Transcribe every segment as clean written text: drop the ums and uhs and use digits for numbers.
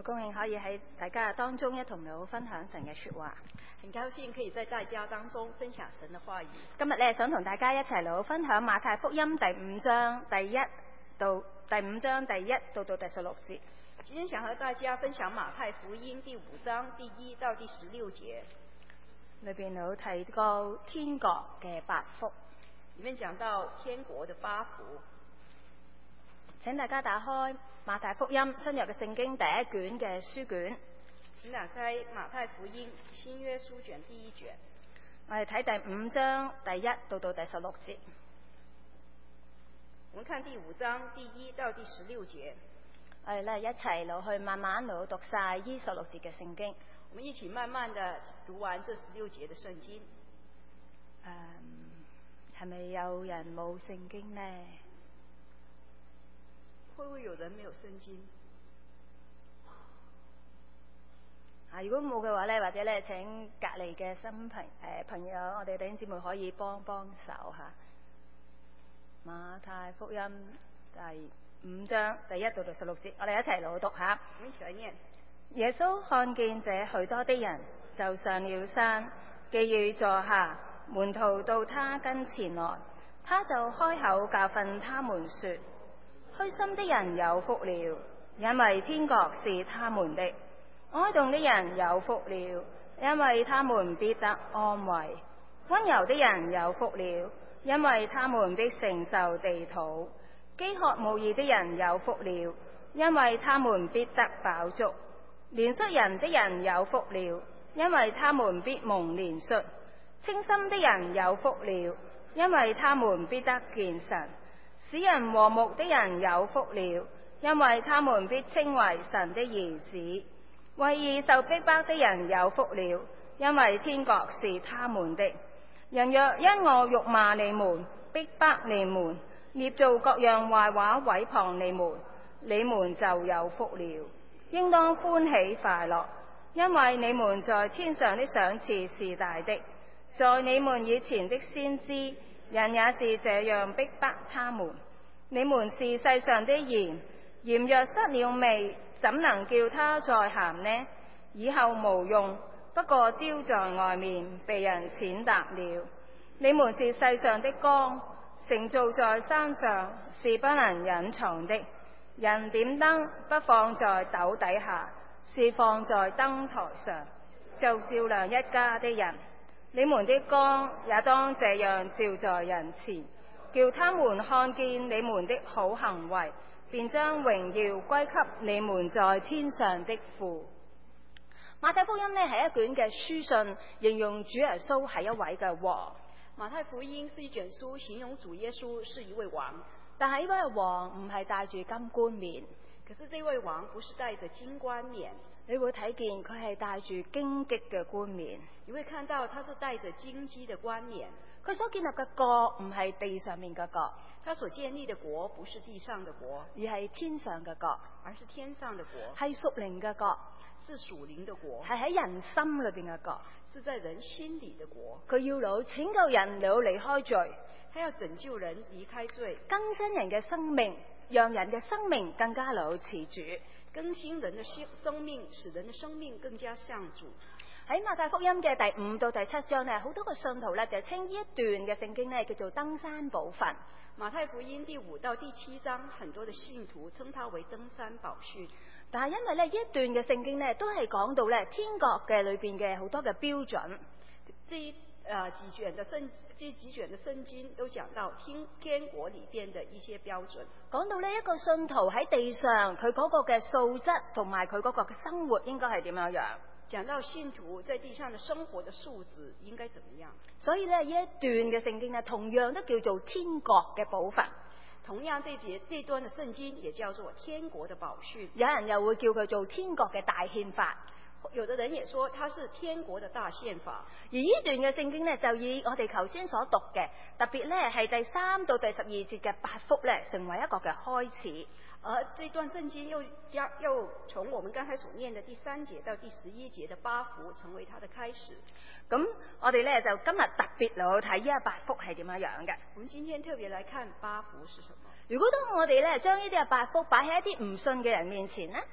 好高興可以喺大家當中一同嚟分享神嘅說話。 很高興可以在大家當中分享神的話語。 今日咧想同大家一齊嚟分享馬太福音第五章第1到第16節。 今天想和大家分享馬太福音第5章第1到第16節。 裏邊有提到天國嘅8福， 裏面講到天國的8福。 請大家打開馬太福音新約嘅聖經第1卷嘅書卷。 請打開馬太福音新約書卷第1卷。 我哋睇第5章第1到第16節。 我們看第5章第1到第16節。 我哋咧一齊落去慢慢嚟讀晒呢16節嘅聖經。 我們一起慢慢地讀完這16節的聖經。 係咪有人冇聖經呢？ 會不會有人沒有聖經？ 如果冇嘅話咧，或者咧請隔籬嘅朋友，我哋弟兄姊妹可以幫手吓。馬太福音第5章第1到第16節，我哋一齊嚟讀下。 我們一起來念。 耶穌看見這許多的人，就上了山，既要坐下，門徒到他跟前來，他就開口教訓他們說：虛心的人有福了，因為天國是他們的；哀慟的人有福了，因為他們必得安慰；溫柔的人有福了，因為他們必承受地土；飢渴慕義的人有福了，因為他們必得飽足；憐恤人的人有福了，因為他們必蒙憐恤；清心的人有福了，因為他們必得見神；使人和睦的人有福了，因為他們必稱為神的兒子；為義受逼迫的人有福了，因為天國是他們的。人若因我辱罵你們、逼迫你們、捏造各樣壞話毀謗你們，你們就有福了，應當歡喜快樂，因為你們在天上的賞賜是大的。在你們以前的先知，人也是這樣逼迫他們。你們是世上的鹽，鹽若失了味，怎能叫它再鹹呢？以後無用，不過丟在外面，被人踐踏了。你們是世上的光，城造在山上，是不能隱藏的。人點燈，不放在斗底下，是放在燈台上，就照亮一家的人。你們的光也當這樣照在人前，叫他們看見你們的好行為，便將榮耀歸給你們在天上的父。馬太福音呢係一卷嘅書信，形容主耶穌係一位嘅王。 馬太福音是一卷書，形容主耶穌是一位王。 但係呢位王唔係戴住金冠冕， 可是這位王不是戴着金冠冕。 你會睇見佢係戴住荊棘嘅冠冕， 你會看到他是戴着荊棘的冠冕。 佢所建立嘅國唔係地上面嘅國， 他所建立的國不是地上的國， 而係天上嘅國， 而是天上的國， 係屬靈嘅國， 是屬靈的國， 係喺人心裏邊嘅國， 是在人心裏的國。 佢要嚟拯救人，嚟離開罪， 他要拯救人離開罪， 更新人嘅生命，讓人嘅生命更加嚟似主。 更新人的生命，使人的生命更加像主。 喺馬太福音嘅第5到第7章呢，好多個信徒呢就稱呢一段嘅聖經呢叫做登山寶訓。 馬太福音第5到第7章，很多的信徒稱它為登山寶訓。 但係因為呢一段嘅聖經呢都係講到呢天國嘅裏邊嘅好多嘅標準。 這幾卷的聖經都講到天國裏邊的一些標準， 講到呢一個信徒喺地上佢嗰個嘅素質同埋佢嗰個嘅生活應該係點樣樣， 講到信徒在地上的生活的素質應該怎麼樣。 所以呢一段嘅聖經呢同樣都叫做天國嘅寶訓。 同樣這段的聖經也叫做天國的寶訓。 有人又會叫佢做天國嘅大憲法。 有的人也說它是天國的大憲法。 而呢段嘅聖經呢，就以我哋頭先所讀嘅，特別呢係第3到第12節嘅8福呢，成為一個嘅開始。 而這段聖經又從我們剛才所念的第3節到第11節的8福成為它的開始。 咁我哋呢就今日特別嚟睇呢8福係點樣樣嘅。 我們今天特別來看8福是什麼。 如果當我哋呢將呢啲8福擺喺一啲唔信嘅人面前呢，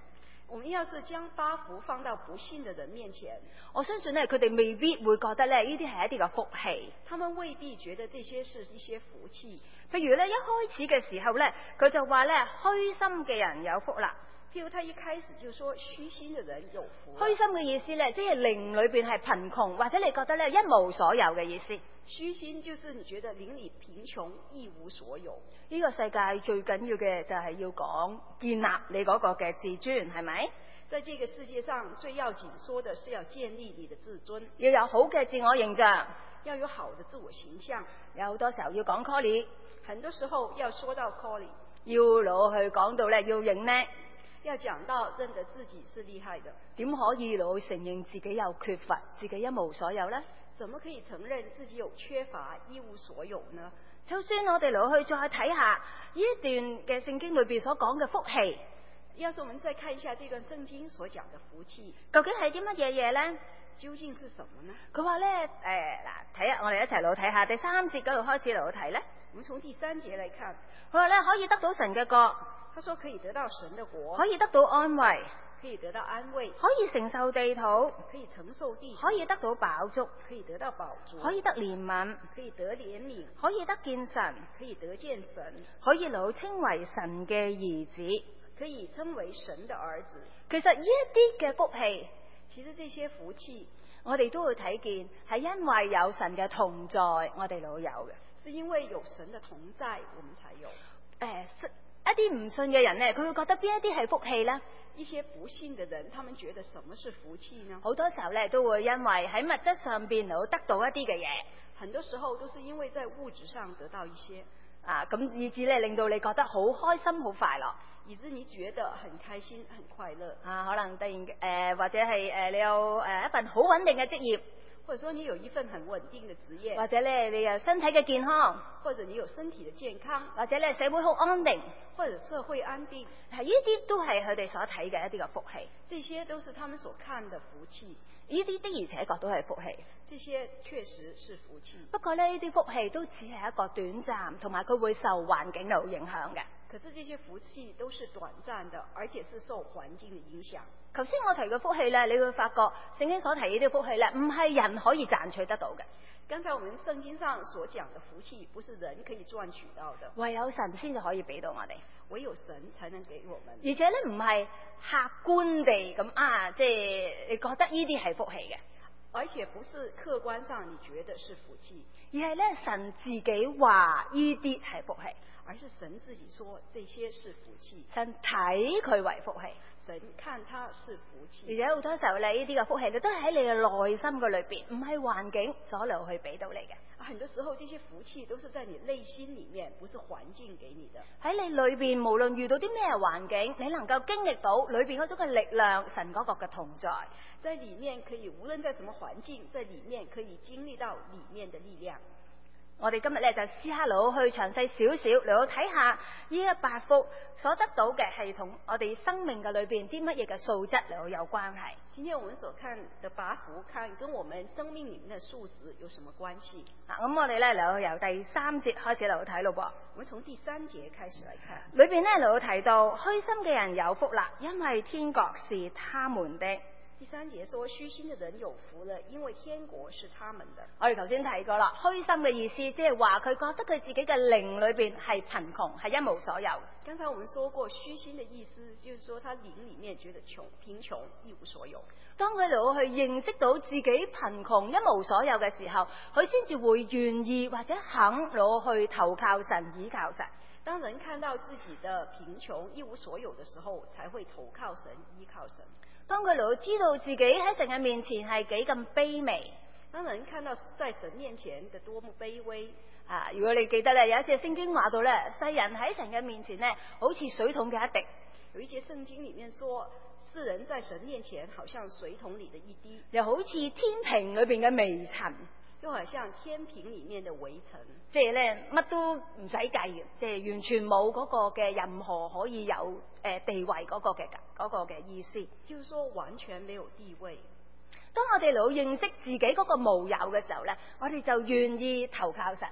我們要是將八福放到不信的人面前， 我相信咧佢哋未必會覺得咧呢啲係一啲嘅福氣。 他們未必覺得這些是一些福氣。 譬如咧一開始嘅時候咧，佢就話咧虛心嘅人有福啦。 譬如他一開始就說虛心的人有福。 虛心嘅意思咧，即係靈裏邊係貧窮，或者你覺得咧一無所有嘅意思。 虛心就是你覺得靈裏貧窮，一無所有。 呢個世界最緊要嘅就係要講建立你嗰個嘅自尊，係咪？ 在這個世界上最要緊說的是要建立你的自尊， 要有好嘅自我形象， 要有好的自我形象。 有好多時候要講 callie， 很多時候要說到 callie， 要攞去講到咧要認叻， 要講到認得自己是厲害的。 點可以攞去承認自己有缺乏，自己一無所有呢？ 怎麼可以承認自己有缺乏，一無所有呢？ 就算我哋攞去再睇下呢一段嘅聖經裏邊所講嘅福氣， 要是我們再看一下這段聖經所講的福氣， 究竟係啲乜嘢嘢呢？ 究竟是什麼呢？ 佢話咧睇下我哋一齊攞睇下第3節嗰度開始攞睇咧。 我們從第3節來看， 佢話咧可以得到神嘅國， 他說可以得到神的國， 可以得到安慰， 可以得到安慰， 可以承受地土， 可以承受地土， 可以得到飽足， 可以得到飽足， 可以得憐憫， 可以得憐憫， 可以得見神， 可以得見神， 可以老稱為神嘅兒子， 可以稱為神的兒子。 其實呢一啲嘅福氣， 其實這些福氣， 我哋都會睇見係因為有神嘅同在，我哋老有嘅。 是因為有神的同在，我們才有。 一啲唔信嘅人呢，佢會覺得邊一啲係福氣呢？ 一些不信的人，他們覺得什麼是福氣呢？ 好多時候呢，都會因為喺物質上邊能夠得到一啲嘅嘢， 很多時候都是因為在物質上得到一些咁以至咧令到你覺得好開心、好快樂， 以致你覺得很開心、很快樂。 可能突然或者係你有一份好穩定嘅職業， 或者說你有一份很穩定的職業， 或者咧你有身體嘅健康， 或者你有身體的健康， 或者咧社會好安定， 或者社會安定， 係呢啲都係佢哋所睇嘅一啲嘅福氣。 這些都是他們所看的福氣。 呢啲的而且確都係福氣， 這些確實是福氣。 不過呢啲福氣都只係一個短暫，同埋佢會受環境度影響嘅。 可是這些福氣都是短暫的，而且是受環境的影響。 頭先我提嘅福氣呢，你會發覺聖經所提呢啲福氣呢，唔係人可以賺取得到嘅。 剛才我們聖經上所講的福氣，不是人可以賺取到的， 唯有神先就可以俾到我哋， 唯有神才能給我們。 而且呢，唔係客觀地咁即係你覺得呢啲係福氣嘅， 而且不是客觀上你覺得是福氣， 而係呢，神自己話呢啲係福氣， 而是神自己說這些是福氣， 神睇佢為福氣， 神看它是福氣。 而且好多時候呢，呢啲嘅福氣你都係喺你嘅內心嘅裏邊，唔係環境所嚟去俾到你嘅。 很多時候這些福氣都是在你內心裏面，不是環境給你的。 喺你裏邊，無論遇到啲咩環境，你能夠經歷到裏邊嗰種嘅力量，神嗰個嘅同在， 在裏面可以無論在什麼環境，在裏面可以經歷到裏面的力量。 我哋今日咧就試下攞去詳細少少嚟到睇下呢一八福所得到嘅係同我哋生命嘅裏邊啲乜嘢嘅素質嚟到有關係。 今天我們所看的八福，看跟我們生命裏面的素質有什麼關係？ 咁我哋咧嚟到由第3節開始嚟到睇咯噃。 我們從第3節開始來看， 裏邊咧嚟到提到虛心嘅人有福啦，因為天國是他們的。 第3節說虛心的人有福了，因為天國是他們的。 我哋頭先提過啦，虛心嘅意思即係話佢覺得佢自己嘅靈裏邊係貧窮，係一無所有。 剛才我們說過，虛心的意思就是說他靈裏面覺得貧窮，一無所有。 當佢攞去認識到自己貧窮一無所有嘅時候，佢先至會願意或者肯攞去投靠神、倚靠神。 當人看到自己的貧窮一無所有的時候，才會投靠神、依靠神。 當佢嚟到知道自己喺神嘅面前係幾咁卑微， 當人看到在神面前的多麼卑微如果你記得咧，有一節聖經話到咧，世人喺神嘅面前咧，好似水桶嘅一滴。 有一節聖經裏面說，世人在神面前好像水桶裏的一滴， 又好似天平裏邊嘅微塵， 又好像天平裏面的微塵。 即係咧乜都唔使計，即係完全冇嗰個嘅任何可以有地位嗰個嘅意思。 就是說完全沒有地位。 當我哋老認識自己嗰個無有嘅時候咧，我哋就願意投靠神。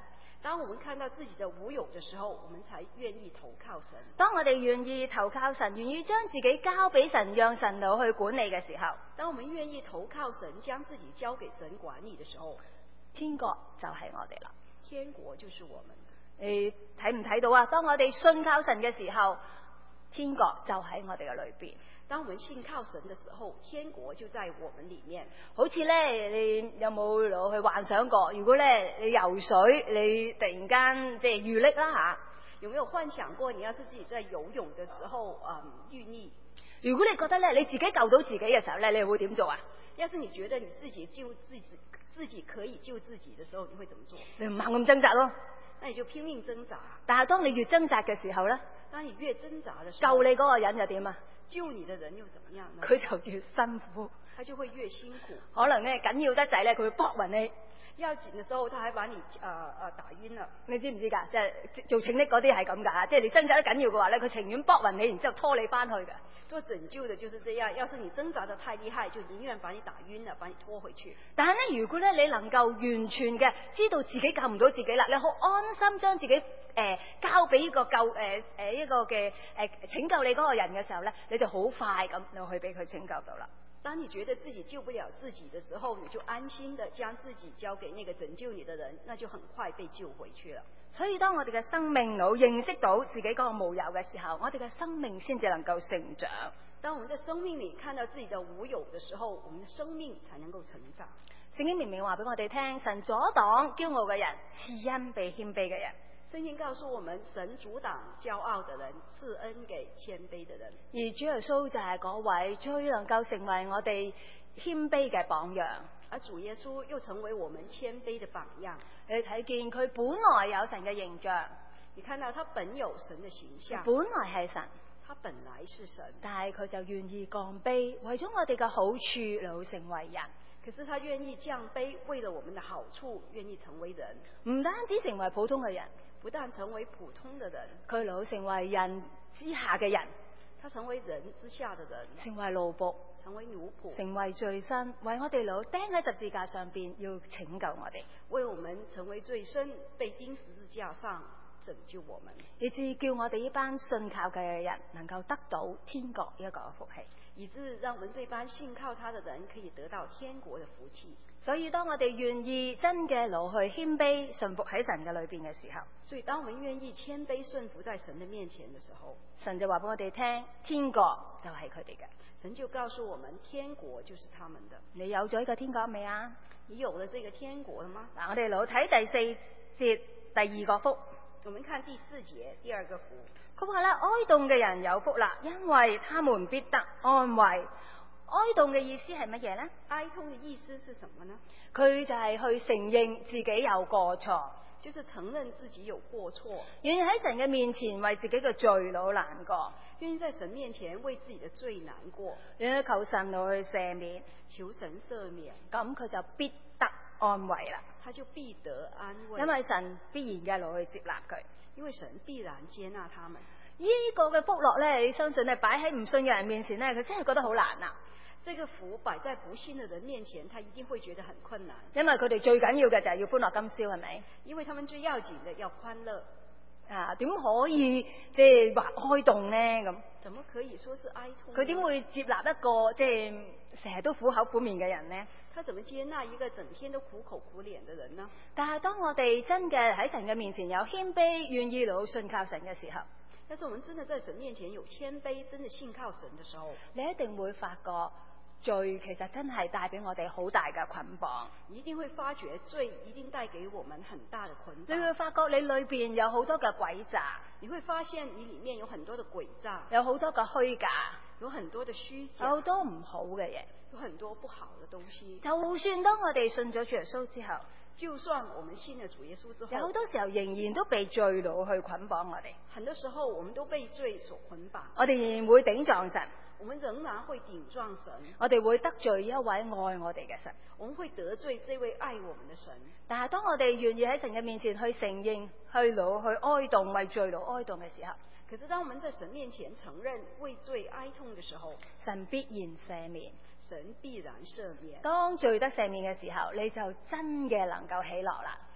當我們看到自己的無有的時候，我們才願意投靠神。 當我哋願意投靠神，願意將自己交俾神，讓神老去管理嘅時候， 當我們願意投靠神，將自己交給神管理的時候， 天國就係我哋啦。 天國就是我們。 你睇唔睇到啊？當我哋信靠神嘅時候，天國就喺我哋嘅裏邊。 當我們信靠神的時候，天國就在我們裏面。 好似咧，你有冇攞去幻想過？如果咧你游水，你突然間即係遇溺啦吓， 有沒有幻想過？你要是自己在游泳的時候，遇溺？ 如果你覺得咧你自己救到自己嘅時候咧，你會點做啊？ 要是你覺得你自己救自己可以救自己的時候，你會怎麼做？ 你唔肯咁掙扎咯。 那你就拼命掙扎。 但係當你越掙扎嘅時候咧， 當你越掙扎的時候， 救你嗰個人又點啊？ 救你的人又怎麼樣呢？ 佢就越辛苦， 他就會越辛苦。 可能咧緊要得滯咧，佢會搏暈你。 要緊的時候，他還把你打暈了。 你知唔知㗎？即係做拯溺嗰啲係咁㗎，即係你掙扎得緊要嘅話咧，佢情願搏暈你，然之後拖你翻去㗎。 做拯救的就是這樣，要是你掙扎得太厲害，就寧願把你打暈了，把你拖回去。 但係咧，如果咧你能夠完全嘅知道自己救唔到自己啦，你好安心將自己交俾呢個一個嘅拯救你嗰個人嘅時候咧，你就好快咁就去俾佢拯救到啦。 當你覺得自己救不了自己的時候，你就安心的將自己交給那個拯救你的人，那就很快被救回去了。 所以當我哋嘅生命腦認識到自己嗰個無有嘅時候，我哋嘅生命先至能夠成長。 當我們在生命裏看到自己的無有的時候，我們的生命才能夠成長。 聖經明明話俾我哋聽，神阻擋驕傲嘅人，賜恩俾謙卑嘅人。 聖經告訴我們，神阻擋驕傲的人，賜恩給謙卑的人。 而主耶穌就係嗰位最能夠成為我哋謙卑嘅榜樣。 而主耶穌又成為我們謙卑的榜樣。 你睇見佢本來有神嘅形象， 你看到他本有神的形象， 本來係神， 他本來是神， 但係佢就願意降卑，為咗我哋嘅好處，老成為人。 可是他願意降卑，為了我們的好處，願意成為人。 唔單止成為普通嘅人， 不但成為普通的人， 佢老成為人之下嘅人， 他成為人之下的人， 成為奴僕， 成為奴僕， 成為罪身，為我哋老釘喺十字架上邊，要拯救我哋， 為我們成為罪身，被釘十字架上拯救我們， 以致叫我哋呢班信靠嘅人能夠得到天國一個福氣， 以致讓我們這班信靠他的人可以得到天國的福氣。 所以當我哋願意真嘅老去謙卑順服喺神嘅裏邊嘅時候， 所以當我們願意謙卑順服在神的面前的時候， 神就話俾我哋聽，天國就係佢哋嘅。 神就告訴我們，天國就是他們的。 你有咗呢個天國未啊？ 你有了這個天國了嗎？ 嗱，我哋老睇第四節第二個福。 我們看第四節第二個福。 佢話咧，哀慟嘅人有福啦，因為他們必得安慰。哀慟嘅意思係乜嘢呢？ 哀痛的意思是什麼呢？ 佢就係去承認自己有過錯， 就是承認自己有過錯， 願意喺神嘅面前為自己嘅罪惱難過， 願意在神面前為自己的罪難過， 願意求神來去赦免， 求神赦免， 咁佢就必得安慰啦。 他就必得安慰， 因為神必然嘅來去接納佢， 因為神必然接納他們。 呢個嘅福樂咧，你相信咧擺喺唔信嘅人面前咧，佢真係覺得好難啊！ 這個福擺在不信的人面前，他一定會覺得很困難。 因為佢哋最緊要嘅就係要歡樂今宵，係咪？ 因為他們最要緊的要歡樂啊！點可以即係話哀慟呢？咁怎麼可以說是哀痛？ 佢點會接納一個即係成日都苦口苦面嘅人呢？ 他怎麼接納一個整天都苦口苦臉的人呢？ 但係當我哋真嘅喺神嘅面前有謙卑，願意老信靠神嘅時候， 但是我們真的在神面前有謙卑，真的信靠神的時候， 你一定會發覺罪其實真係帶俾我哋好大嘅捆綁。 你一定會發覺罪一定帶給我們很大的捆綁。 你會發覺你裏邊有好多嘅詭詐， 你會發現你裏面有很多的詭詐， 有好多嘅虛假， 有很多的虛假， 有好多唔好嘅嘢， 有很多不好的東西。 就算當我哋信咗主耶穌之後， 就算我們信了主耶穌之後， 有好多時候仍然都被罪惱去捆綁我哋。 很多時候我們都被罪所捆綁， 我哋仍然會頂撞神， 我們仍然會頂撞神， 我哋會得罪一位愛我哋嘅神， 我們會得罪這位愛我們的神。 但係當我哋願意喺神嘅面前去承認、去惱、去哀慟、為罪惱哀慟嘅時候， 可是當我們在神面前承認為罪哀痛的時候， 神必然赦免， 神必然赦免。 當罪得赦免嘅時候，你就真嘅能夠喜樂啦。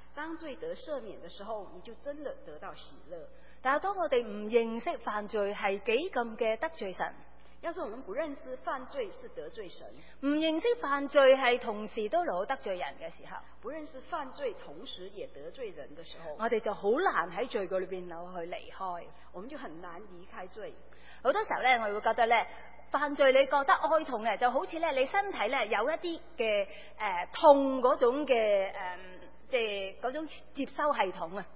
當罪得赦免的時候，你就真的得到喜樂。 但係當我哋唔認識犯罪係幾咁嘅得罪神， 要是我們不認識犯罪是得罪神， 唔認識犯罪係同時都攞得罪人嘅時候， 不認識犯罪同時也得罪人的時候， 我哋就好難喺罪裏邊扭去離開， 我們就很難離開罪。 好多時候咧，我會覺得咧，犯罪你覺得哀痛嘅，就好似咧你身體咧有一啲嘅痛嗰種嘅即係嗰種接收系統啊。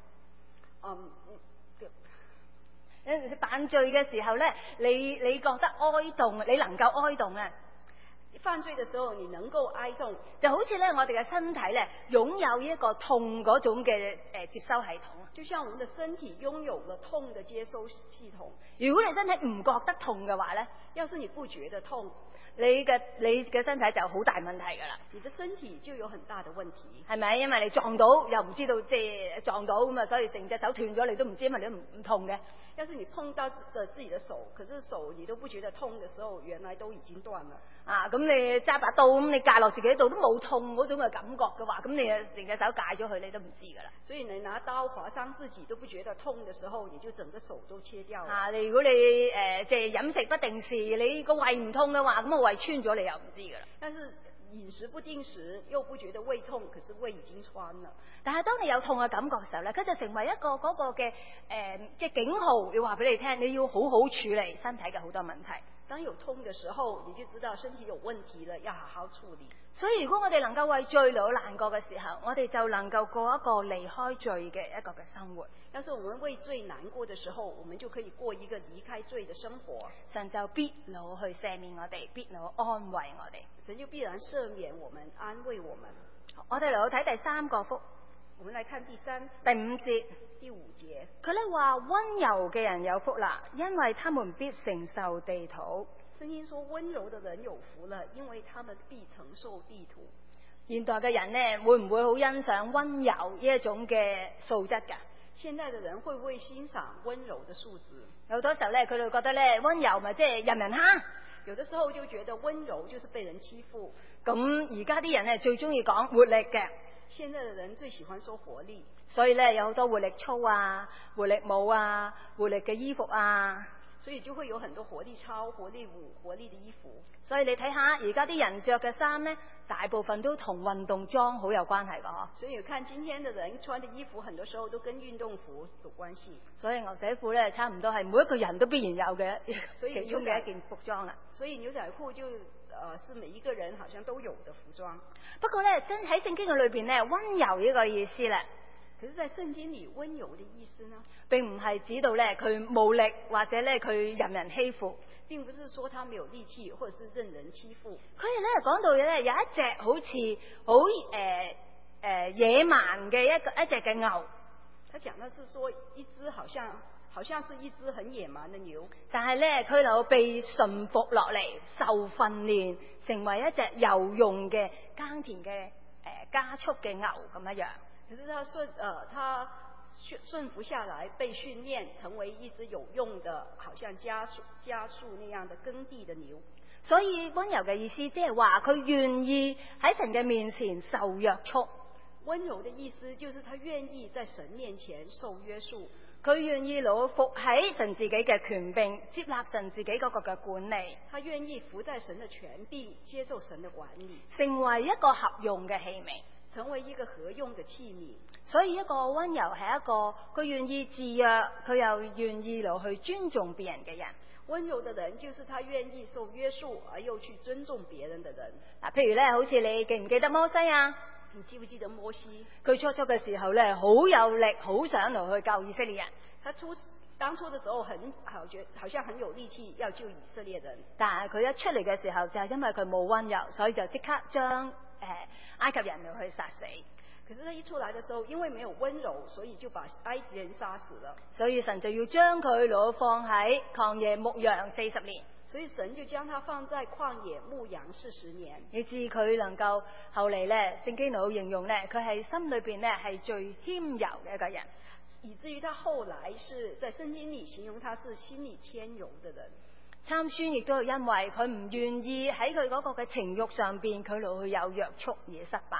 犯罪嘅時候咧，你覺得哀痛，你能夠哀痛啊？ 犯罪嘅時候，你能夠哀痛， 就好似咧我哋嘅身體咧擁有一個痛嗰種嘅接收系統。 就像我們的身體擁有了痛的接收系統。 如果你身體唔覺得痛嘅話咧， 要是你不覺得痛， 你嘅身體就好大問題噶啦。 你的身體就有很大的問題， 係咪？因為你撞到又唔知道，即係撞到咁啊，所以成隻手斷咗你都唔知，因為你都唔痛嘅。 要是你碰到自己的手，可是手你都不覺得痛的時候，原來都已經斷了。 啊，咁你揸把刀咁，你架落自己度都冇痛嗰種嘅感覺嘅話，咁你成隻手戒咗佢，你都唔知噶啦。 所以你拿刀劃傷自己都不覺得痛的時候，你就整個手都切掉了。 啊，如果你即係飲食不定時，你個胃唔痛嘅話，咁個胃穿咗你又唔知噶啦。 但是飲食不定時又不覺得胃痛，可是胃已經穿了。 但係當你有痛嘅感覺嘅時候咧，佢就成為一個嗰個嘅即係警號，要話俾你聽，你要好好處理身體嘅好多問題。 當有痛嘅時候，你就知道身體有問題了，要好好處理。 所以如果我哋能夠為罪流難過嘅時候，我哋就能夠過一個離開罪嘅一個嘅生活。 要是我們為罪難過嘅時候，我們就可以過一個離開罪嘅生活。 神就必勞去赦免我哋，必勞安慰我哋。 神就必然赦免我們，安慰我們。 我哋嚟到睇第三個福， 我們來看第5 節。 第5節， 佢咧話溫柔嘅人有福啦，因為他們必承受地土。 聖經說溫柔的人有福了，因為他們必承受地土。 現代嘅人呢，會唔會好欣賞溫柔呢一種嘅素質㗎？ 現代嘅人會唔會欣賞溫柔的素質？ 有好多時候咧，佢哋覺得咧溫柔咪即係任人蝦。 有的時候就覺得溫柔就是被人欺負。 咁而家啲人咧最中意講活力嘅。 現在的人最喜歡說活力， 所以咧有好多活力操啊、活力舞啊、活力嘅衣服啊， 所以就會有很多活力操、活力舞、活力的衣服。 所以你睇下而家啲人着嘅衫咧，大部分都同運動裝好有關係噶嗬。 所以看今天的人穿的衣服，很多時候都跟運動服有關係。 所以牛仔褲咧，差唔多係每一個人都必然有嘅， 所以其中嘅一件服裝啦。 所以牛仔褲就是每一個人好像都有的服裝。 不過咧，真喺聖經嘅裏邊咧，溫柔呢個意思咧， 可是在聖經裏溫柔的意思呢， 並唔係指到咧佢冇力或者咧佢任人欺負， 並不是說他沒有力氣或者是任人欺負。 佢哋咧講到咧有一隻好似好野蠻嘅一隻嘅牛， 他講的是說一隻好像是一隻很野蠻的牛， 但係咧佢就被馴服落嚟，受訓練，成為一隻有用嘅耕田嘅加速嘅牛咁一樣。 可是他順服下來，被訓練成為一隻有用的，好像加速那樣的耕地的牛。 所以溫柔嘅意思即係話佢願意喺神嘅面前受約束。 溫柔的意思就是他願意在神面前受約束， 佢願意服喺神自己嘅權柄，接納神自己嗰個嘅管理。 他願意服在神的權柄，接受神的管理， 成為一個合用嘅器皿， 成為一個合用的器皿。 所以一個溫柔係一個佢願意自約，佢又願意去尊重別人嘅人。 溫柔的人就是他願意受約束而又去尊重別人的人。 嗱，譬如咧，好似你記唔記得摩西啊？ 你記不記得摩西？ 佢初嘅時候咧，好有力，好想去救以色列人。 他當初的時候好像很有力氣要救以色列人， 但係佢一出嚟嘅時候，就係因為佢冇溫柔，所以就即刻將埃及人去殺死。 可是他一出來的時候，因為沒有溫柔，所以就把埃及人殺死了。 所以神就要將佢放喺曠野牧羊40年。 所以神就將他放在曠野牧羊40年， 以至佢能夠後嚟咧，聖經佬形容咧，佢係心裏邊咧係最謙柔嘅一個人， 以至於他後來是在聖經裏形容他是心裏謙柔的人。 參孫亦都係因為佢唔願意喺佢嗰個嘅情慾上邊，佢去有約束而失敗。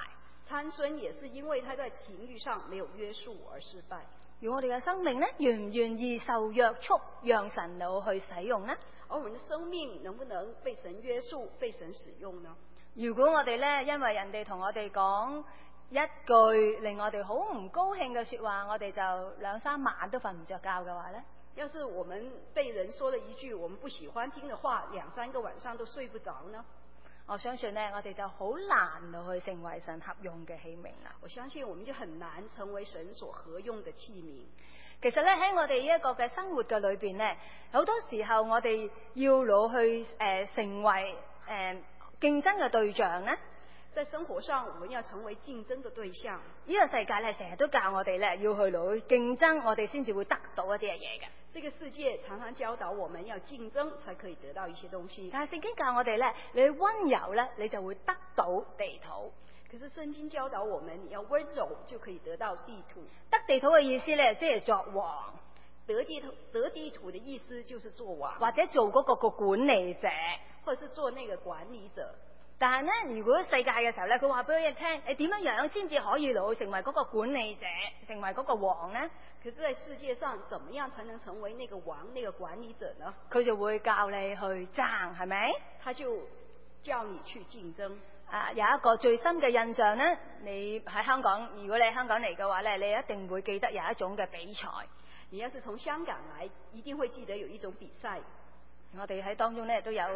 參孫也是因為他在情欲上沒有約束而失敗。 而我哋嘅生命呢，願唔願意受約束，讓神嚟去使用呢？ 而我們的生命能不能被神約束、被神使用呢？ 如果我哋呢，因為人哋同我哋講一句令我哋好唔高興嘅說話，我哋就2、3晚都瞓唔着覺嘅話呢？ 要是我們被人說了一句我們不喜歡聽的話，2、3個晚上都睡不着呢？ 我相信呢，我哋就好難去成為神合用嘅器皿啦。 我相信我們就很難成為神所合用的器皿。 其實咧，喺我哋呢一個嘅生活嘅裏邊呢，好多時候我哋要攞去成為競爭嘅對象呢。 在生活上，我們要成為競爭的對象。 呢個世界咧，成日都教我哋咧，要去攞競爭，我哋先至會得到一啲嘅嘢嘅。 這個世界常常教導我們要競爭，才可以得到一些東西。 但係聖經教我哋咧，你溫柔咧，你就會得到地土。 可是聖經教導我們，你要溫柔就可以得到地土。 得地土嘅意思咧，即係作王。 得地土的意思就是做王， 或者做嗰個管理者， 或者是做那個管理者。 但係咧，如果世界嘅時候咧，佢話俾你聽，你點樣先至可以攞成為嗰個管理者，成為嗰個王呢？ 可是在世界上，怎麼樣才能成為那個王、那個管理者呢？ 佢就會教你去爭，係咪？ 他就叫你去競爭。 有一個最深嘅印象呢，你喺香港，如果你喺香港嚟嘅話咧，你一定會記得有一種嘅比賽。 你要是從香港來，一定會記得有一種比賽。 我哋喺當中咧都有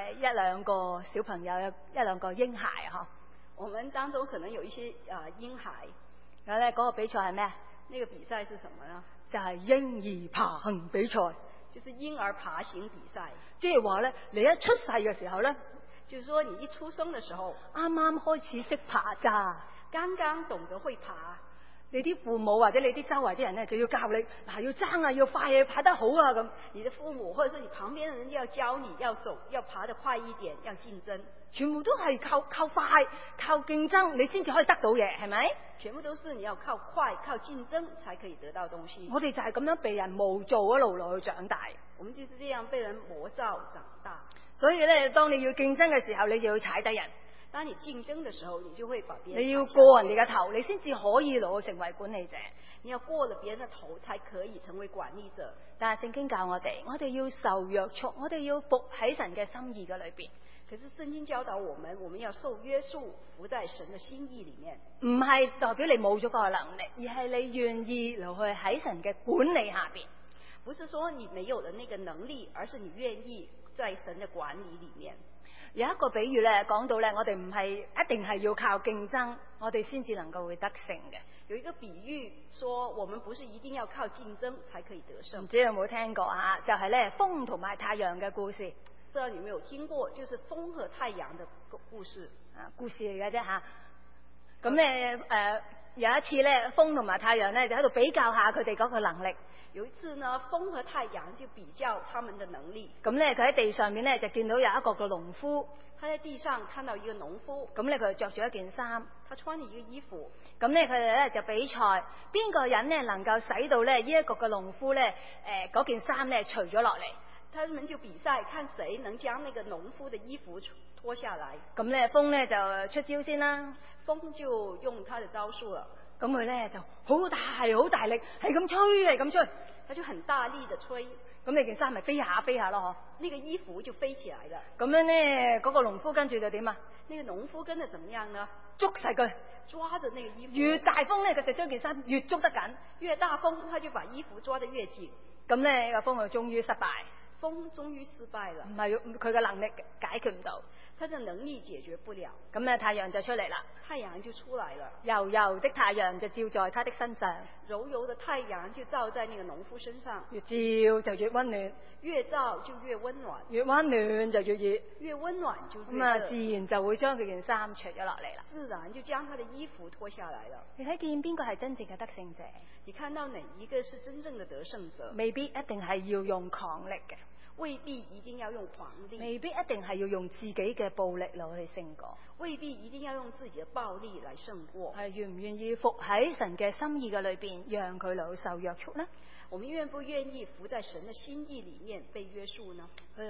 1、2個小朋友，有1、2個嬰孩嗬。 我們當中可能有一些嬰孩。 然後咧嗰個比賽係咩？ 那個比賽是什麼呢？ 就係嬰兒爬行比賽。 就是嬰兒爬行比賽。 即係話咧，你一出世嘅時候咧， 就是說你一出生嘅時候， 啱啱開始識爬咋， 剛剛懂得會爬。 你啲父母或者你啲周圍啲人咧，就要教你嗱，要爭啊，要快啊，爬得好啊咁。 你的父母或者是你旁邊的人要教你要走，要爬得快一點，要競爭。 全部都係靠快、靠競爭，你先至可以得到嘢，係咪？ 全部都是你要靠快、靠競爭才可以得到東西。 我哋就係咁樣被人磨造一路落去長大。 我們就是這樣被人磨造長大。 所以咧，當你要競爭嘅時候，你就要踩低人。 當你競爭的時候，你就會把別人。 你要過人哋嘅頭，你先至可以攞成為管理者。 你要過了別人的頭，才可以成為管理者。 但係聖經教我哋要受約束，我哋要服喺神嘅心意嘅裏邊。 可是聖經教導我們要受約束，服在神的心意裏面。 唔係代表你冇咗個能力，而係你願意留去喺神嘅管理下邊。 不是說你沒有了那個能力，而是你願意在神的管理裏面。 有一個比喻咧，講到咧，我哋唔係一定係要靠競爭，我哋先至能夠會得勝嘅。 有一個比喻說，我們不是一定要靠競爭才可以得勝。 唔知有冇聽過啊？就係咧風同埋太陽嘅故事。 不知道你有沒有聽過，就是風和太陽的故事啊，故事嚟嘅啫吓。咁咧有一次咧，風同埋太陽咧就喺度比較下佢哋嗰個能力。 有一次呢，風和太陽就比較他們的能力。 咁咧佢喺地上面咧就見到有一個嘅農夫， 他在地上看到一個農夫。 咁咧佢着住一件衫， 他穿了一個衣服。 咁咧佢哋咧就比賽，邊個人咧能夠使到咧呢一個嘅農夫咧嗰件衫咧除咗落嚟。 他們就比賽，看誰能將那個農夫的衣服脫下來。 咁咧風咧就出招先啦， 風就用他的招數了。 咁佢咧就好大力，係咁吹，係咁吹， 他就很大力的吹。 咁你件衫咪飛下飛下咯， 那個衣服就飛起來了。 咁樣咧嗰個農夫跟住就點啊？ 那個農夫跟着怎麼樣呢？ 捉實佢， 抓着那個衣服。 越大風咧，佢就將件衫越捉得緊； 越大風，他就把衣服抓得越緊。 咁咧個風就終於失敗。 風終於失敗了。 唔係佢嘅能力解決唔到， 他的能力解決不了。 咁咧太陽就出嚟啦， 太陽就出來了。 柔柔的太陽就照在他的身上， 柔柔的太陽就照在那個農夫身上。 越照就越溫暖， 越照就越溫暖， 越溫暖就越熱， 越溫暖就越熱。 咁啊，自然就會將佢件衫除咗落嚟啦。 自然就將他的衣服脫下來了。 你睇見邊個係真正嘅得勝者？ 你看到哪一個是真正的得勝者？ 未必一定係要用狂力嘅。 未必一定要用狂力， 未必一定係要用自己嘅暴力嚟去勝過， 未必一定要用自己嘅暴力來勝過。 係願唔願意服喺神嘅心意嘅裏邊，讓佢嚟受約束呢？ 我們願不願意服在神嘅心意裏面被約束呢？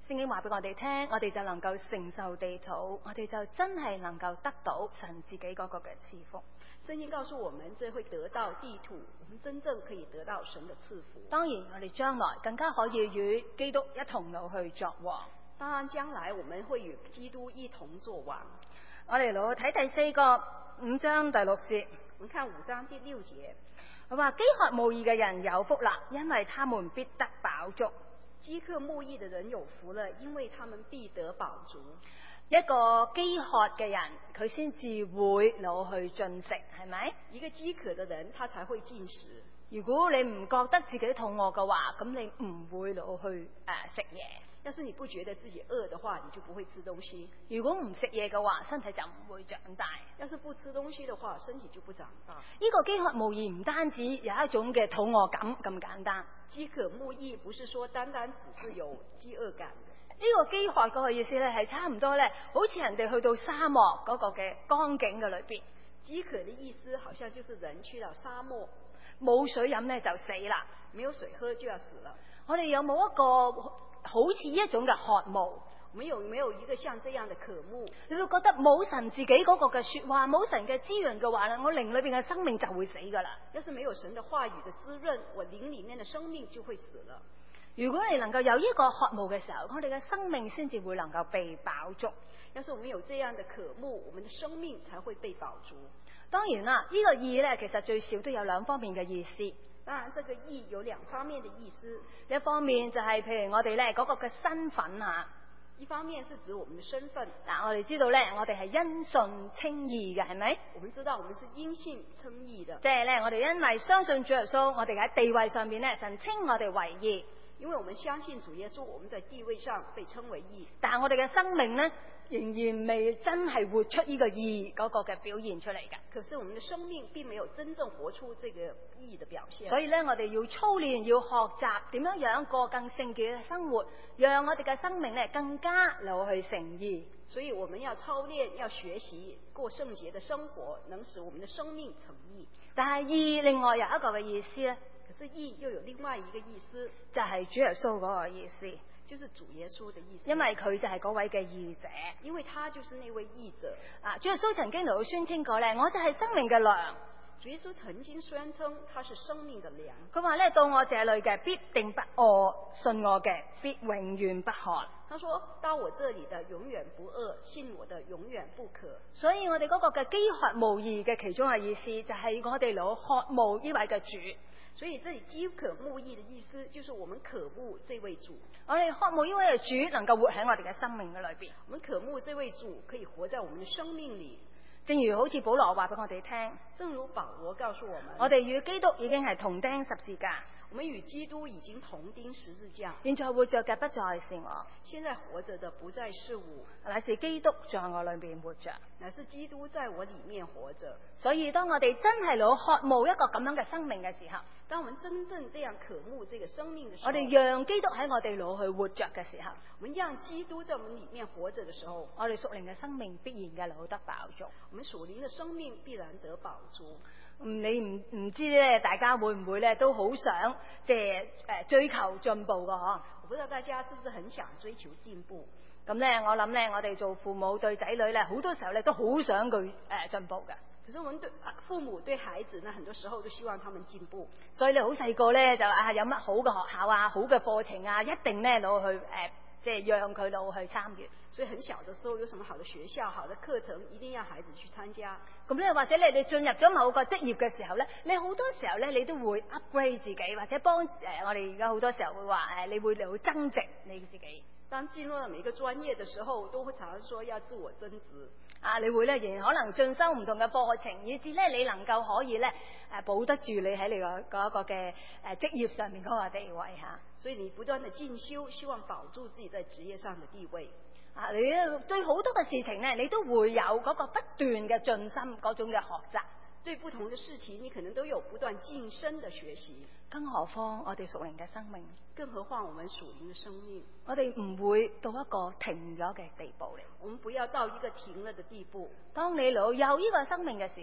聖經話俾我哋聽，我哋就能夠承受地土，我哋就真係能夠得到神自己嗰個嘅賜福。 聖經告訴我們，這會得到地土，我們真正可以得到神的賜福。 當然，我哋將來更加可以與基督一同老去作王。 當然，將來我們會與基督一同作王。 我哋老睇第4個5章第6節， 我們看5章第6節， 佢話飢渴慕義嘅人有福啦，因為他們必得飽足。 飢渴慕義的人有福了，因為他們必得飽足。 一個飢渴嘅人，佢先至會攞去進食，係咪？ 一個飢渴的人，他才會進食。 如果你唔覺得自己肚餓嘅話，咁你唔會攞去食嘢。 要是你不覺得自己餓的話，你就不會吃東西。 如果唔食嘢嘅話，身體就唔會長大。 要是不吃東西的話，身體就不長大。 呢個飢渴慕義唔單止有一種嘅肚餓感咁簡單。 飢渴慕義不是說單單只是有飢餓感。 呢個飢渴嗰個意思咧，係差唔多咧，好似人哋去到沙漠嗰個嘅光景嘅裏邊。 飢渴的意思，好像就是人去到沙漠， 冇水飲咧就死啦， 沒有水喝就要死了。 我哋有冇一個好似一種嘅渴慕？ 我們有沒有一個像這樣的渴慕？ 你會覺得冇神自己嗰個嘅說話，冇神嘅滋潤嘅話咧，我靈裏邊嘅生命就會死噶啦。 要是沒有神的話語的滋潤，我靈裏面的生命就會死了。 如果你能夠有呢個渴慕嘅時候，我哋嘅生命先至會能夠被飽足。 要是我們有這樣的渴慕，我們的生命才會被飽足。 當然啦，呢個義咧，其實最少都有2方面嘅意思。 當然，這個義有2方面的意思。 一方面就係譬如我哋咧嗰個嘅身份啊。 一方面是指我們的身份。 嗱，我哋知道咧，我哋係因信稱義嘅，係咪？ 我們知道我們是因信稱義的。 即係咧，我哋因為相信主耶穌，我哋喺地位上邊咧，神稱我哋為義。 因為我們相信主耶穌，我們在地位上被稱為義。 但係我哋嘅生命咧，仍然未真係活出呢個義嗰個嘅表現出嚟㗎。 可是我們的生命並沒有真正活出這個義的表現。 所以咧，我哋要操練，要學習點樣樣過更聖潔嘅生活，讓我哋嘅生命咧更加攞去成義。 所以我們要操練，要學習過聖潔的生活，能使我們的生命成義。 但係義另外有一個嘅意思咧。 可是義又有另外一個意思， 就係主耶穌嗰個意思， 就是主耶穌的意思。 因為佢就係嗰位嘅義者， 因為他就是那位義者。 主耶穌曾經嚟到宣稱過咧，我就係生命嘅糧。 主耶穌曾經宣稱他是生命的糧。 佢話咧，到我這裏嘅必定不餓，信我嘅必永遠不渴。 他說到我這裏的永遠不餓，信我的永遠不渴。 所以我哋嗰個嘅飢渴慕義嘅其中嘅意思，就係我哋攞渴慕呢位嘅主。 所以這裏飢渴慕義的意思，就是我們渴慕這位主。 我哋渴慕呢位嘅主能夠活喺我哋嘅生命嘅裏邊。 我們渴慕這位主可以活在我們的生命裏。 正如好似保羅話俾我哋聽， 正如保羅告訴我們， 我哋與基督已經係同釘十字架。 我們與基督已經同釘十字架。 現在活着嘅不再是我， 現在活着的不再是我， 乃是基督在我裏面活着。 乃是基督在我裏面活着。 所以當我哋真係攞渴慕一個咁樣嘅生命嘅時候， 當我們真正這樣渴慕這個生命的時候， 我哋讓基督喺我哋攞去活着嘅時候， 我們讓基督在我們裏面活着的時候， 我哋屬靈嘅生命必然嘅攞得飽足。 我們屬靈的生命必然得飽足。 你唔知咧，大家會唔會咧都好想即係追求進步㗎嗬？ 我不知道大家是不是很想追求進步？ 咁咧，我諗咧，我哋做父母對仔女咧，好多時候咧都好想佢進步㗎。 可是我們對父母對孩子呢，很多時候都希望他們進步。 所以你好細個咧就有乜好嘅學校啊，好嘅課程啊，一定咧攞去即係讓佢攞去參與。 所以很小的時候有什麼好的學校、好的課程，一定要孩子去參加。 咁咧，或者你哋進入咗某個職業嘅時候咧，你好多時候咧，你都會 upgrade 自己，或者幫我哋而家好多時候會話你會增值你自己。 當進入了每一個專業的時候，都會常常說要自我增值。 你會咧仍然可能進修唔同嘅課程，以至咧你能夠可以咧保得住你喺你嗰個嘅職業上面嗰個地位嚇。 所以你不斷的進修，希望保住自己在職業上的地位。 你對好多嘅事情咧，你都會有嗰個不斷嘅進心嗰種嘅學習。 對不同的事情，你可能都有不斷晉升的學習。 更何況我哋屬靈嘅生命， 更何況我們屬靈的生命， 我哋唔會到一個停咗嘅地步嚟。 我們不要到一個停了的地步。 當你有呢個生命嘅時候，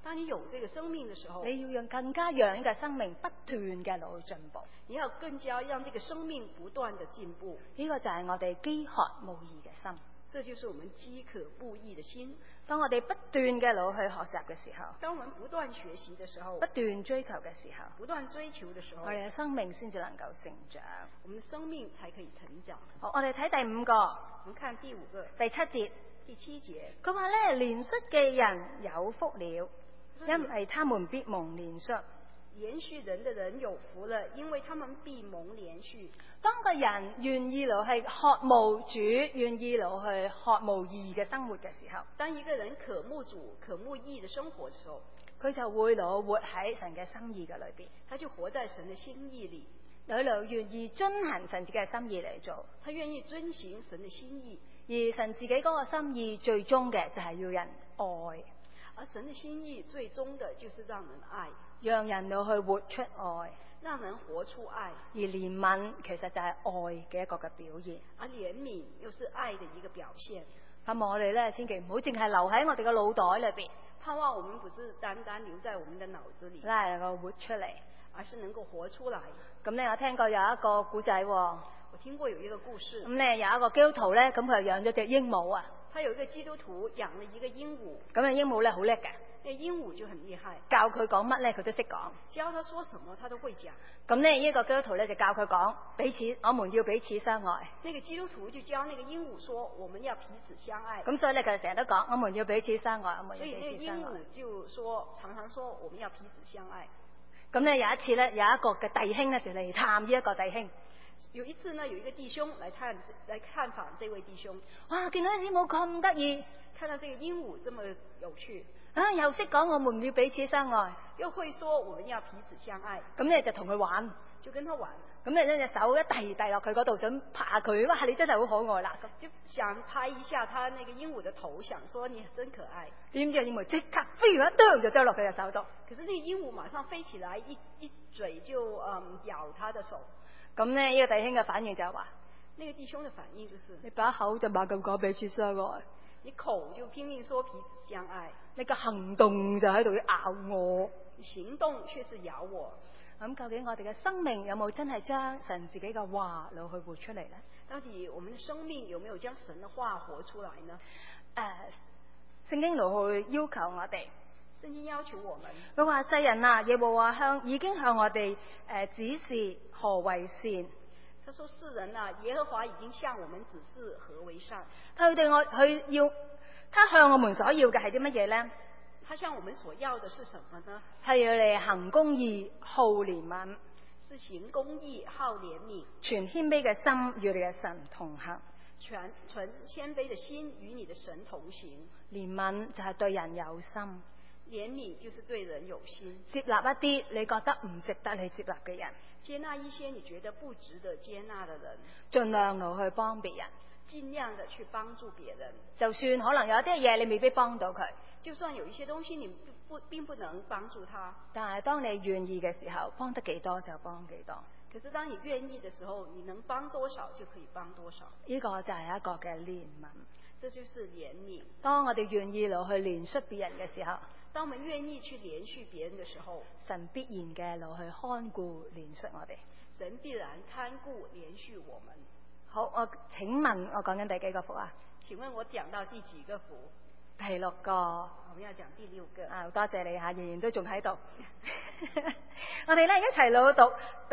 當你有這個生命的時候， 你要更加讓呢個生命不斷嘅落去進步。 你要更加讓這個生命不斷的進步。 呢個就係我哋飢渴慕義嘅心。 這就是我們飢渴慕義的心。 當我哋不斷嘅落去學習嘅時候， 當我們不斷學習的時候， 不斷追求嘅時候， 不斷追求的時候， 我哋嘅生命先至能夠成長。 我們的生命才可以成長。 好，我哋睇第5個， 我們看第5個， 第7節。 第7節， 佢話咧，憐恤嘅人有福了，因為他們必蒙憐恤。 憐恤人的人有福了，因為他們必蒙憐恤。 當個人願意落去渴慕主，願意落去渴慕義嘅生活嘅時候， 當一個人渴慕主、渴慕義的生活的時候， 佢就會落活喺神嘅心意嘅裏邊， 他就活在神嘅心意裏， 裏願意遵行神自己嘅心意嚟做， 他願意遵行神嘅心意。 而神自己嗰個心意最終嘅就係要人愛， 而神嘅心意最終的就是讓人愛， 讓人落去活出愛， 讓人活出愛。 而憐憫其實就係愛嘅一個嘅表現， 而憐憫又是愛的一個表現。 盼望我哋咧千祈唔好淨係留喺我哋嘅腦袋裏邊， 盼望我們不是單單留在我們的腦子裏， 拉能夠活出嚟， 而是能夠活出來。 咁咧我聽過有一個古仔， 我聽過有一個故事。 咁咧有一個基督徒咧，咁佢就養咗隻鸚鵡啊。 他有一個基督徒養了一個鸚鵡。 咁啊鸚鵡咧好叻嘅， 那鸚鵡就很厲害， 教佢講乜咧佢都識講。 教他說什麼他都會講。 咁咧呢個基督徒咧就教佢講我們要彼此相愛。 那個基督徒就教那個鸚鵡說我們要彼此相愛。 咁所以咧佢就成日都講我們要彼此相愛，我們要所以那個彼此相愛。 鸚鵡就說常常說我們要彼此相愛。 咁咧有一次咧有一個嘅弟兄咧就嚟探呢一個弟兄。 有一次呢，有一個弟兄來探訪這位弟兄。 哇！見到鸚鵡咁得意， 看到這個鸚鵡這麼有趣， 啊又識講我們要彼此相愛， 又會說我們要彼此相愛。 咁咧就同佢玩， 就跟他玩。 咁咧將隻手一遞落佢嗰度，想拍下佢。哇！你真係好可愛啦！ 就想拍一下他那個鸚鵡的頭，想說你真可愛。 點知鸚鵡即刻飛完一啄就啄落佢隻手度。 可是那個鸚鵡馬上飛起來，一嘴就咬他的手。 咁呢，呢個弟兄嘅反應就係話： 那個弟兄嘅反應就是你把口就猛咁講彼此相愛， 你口就拼命說彼此相愛， 你個行動就喺度咬我， 你行動卻是咬我。 咁究竟我哋嘅生命有冇真係將神自己嘅話落去活出嚟呢？ 到底我們的生命有沒有將神的話活出來呢？ 聖經落去要求我哋。 聖經要求我們， 佢話世人啊，耶和華已經向我哋指示何為善。 他說世人啊，耶和華已經向我們指示何為善。 他向我們所要嘅係啲乜嘢呢？ 他向我們所要的是什麼呢？ 係要嚟行公義、好憐憫， 是行公義、好憐憫， 存謙卑嘅心與你嘅神同行。 存謙卑的心與你的神同行。 憐憫就係對人有心。 憐憫就是對人有心， 接納一啲你覺得唔值得你接納嘅人， 接納一些你覺得不值得接納的人， 盡量落去幫別人， 盡量的去幫助別人。 就算可能有啲嘢你未必幫到佢， 就算有一些東西你並不能幫助他， 但係當你願意嘅時候，幫得幾多就幫幾多。 可是當你願意的時候，你能幫多少就可以幫多少。 呢個就係一個嘅憐憫， 這就是憐憫。 當我哋願意落去憐恤別人嘅時候， 當我們願意去憐恤別人的時候， 神必然嘅落去看顧憐恤我哋。 神必然看顧憐恤我們。 好，請問我講緊第幾個福啊？ 請問我講到第幾個福？ 第6個。 我們要講第6個。 啊，多謝你吓，仍然都仲喺度。我哋咧一齊老讀第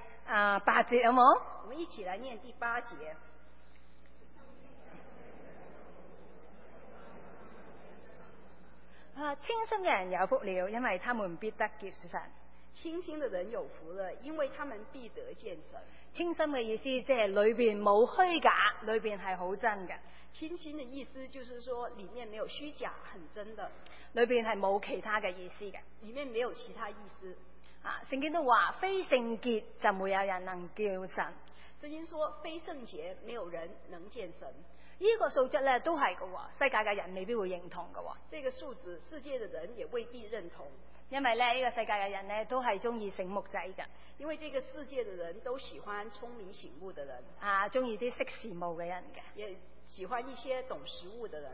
8節好冇？ 我們一起來念第8節。 清心嘅人有福了，因為他們必得見神。 清心的人有福了，因為他們必得見神。 清心嘅意思即係裏邊冇虛假，裏邊係好真嘅。 清心的意思就是說裏面沒有虛假，很真的。 裏邊係冇其他嘅意思嘅， 裏面沒有其他意思。 聖經都話非聖潔就沒有人能叫神。 聖經說非聖潔沒有人能見神。 呢個素質咧都係嘅，世界嘅人未必會認同嘅。 這個素質世界嘅人也未必認同， 因為咧呢個世界嘅人咧都係中意醒目仔嘅。 因為這個世界嘅人都喜歡聰明醒目嘅人， 中意啲識時務嘅人嘅， 也喜歡一些懂時務嘅人。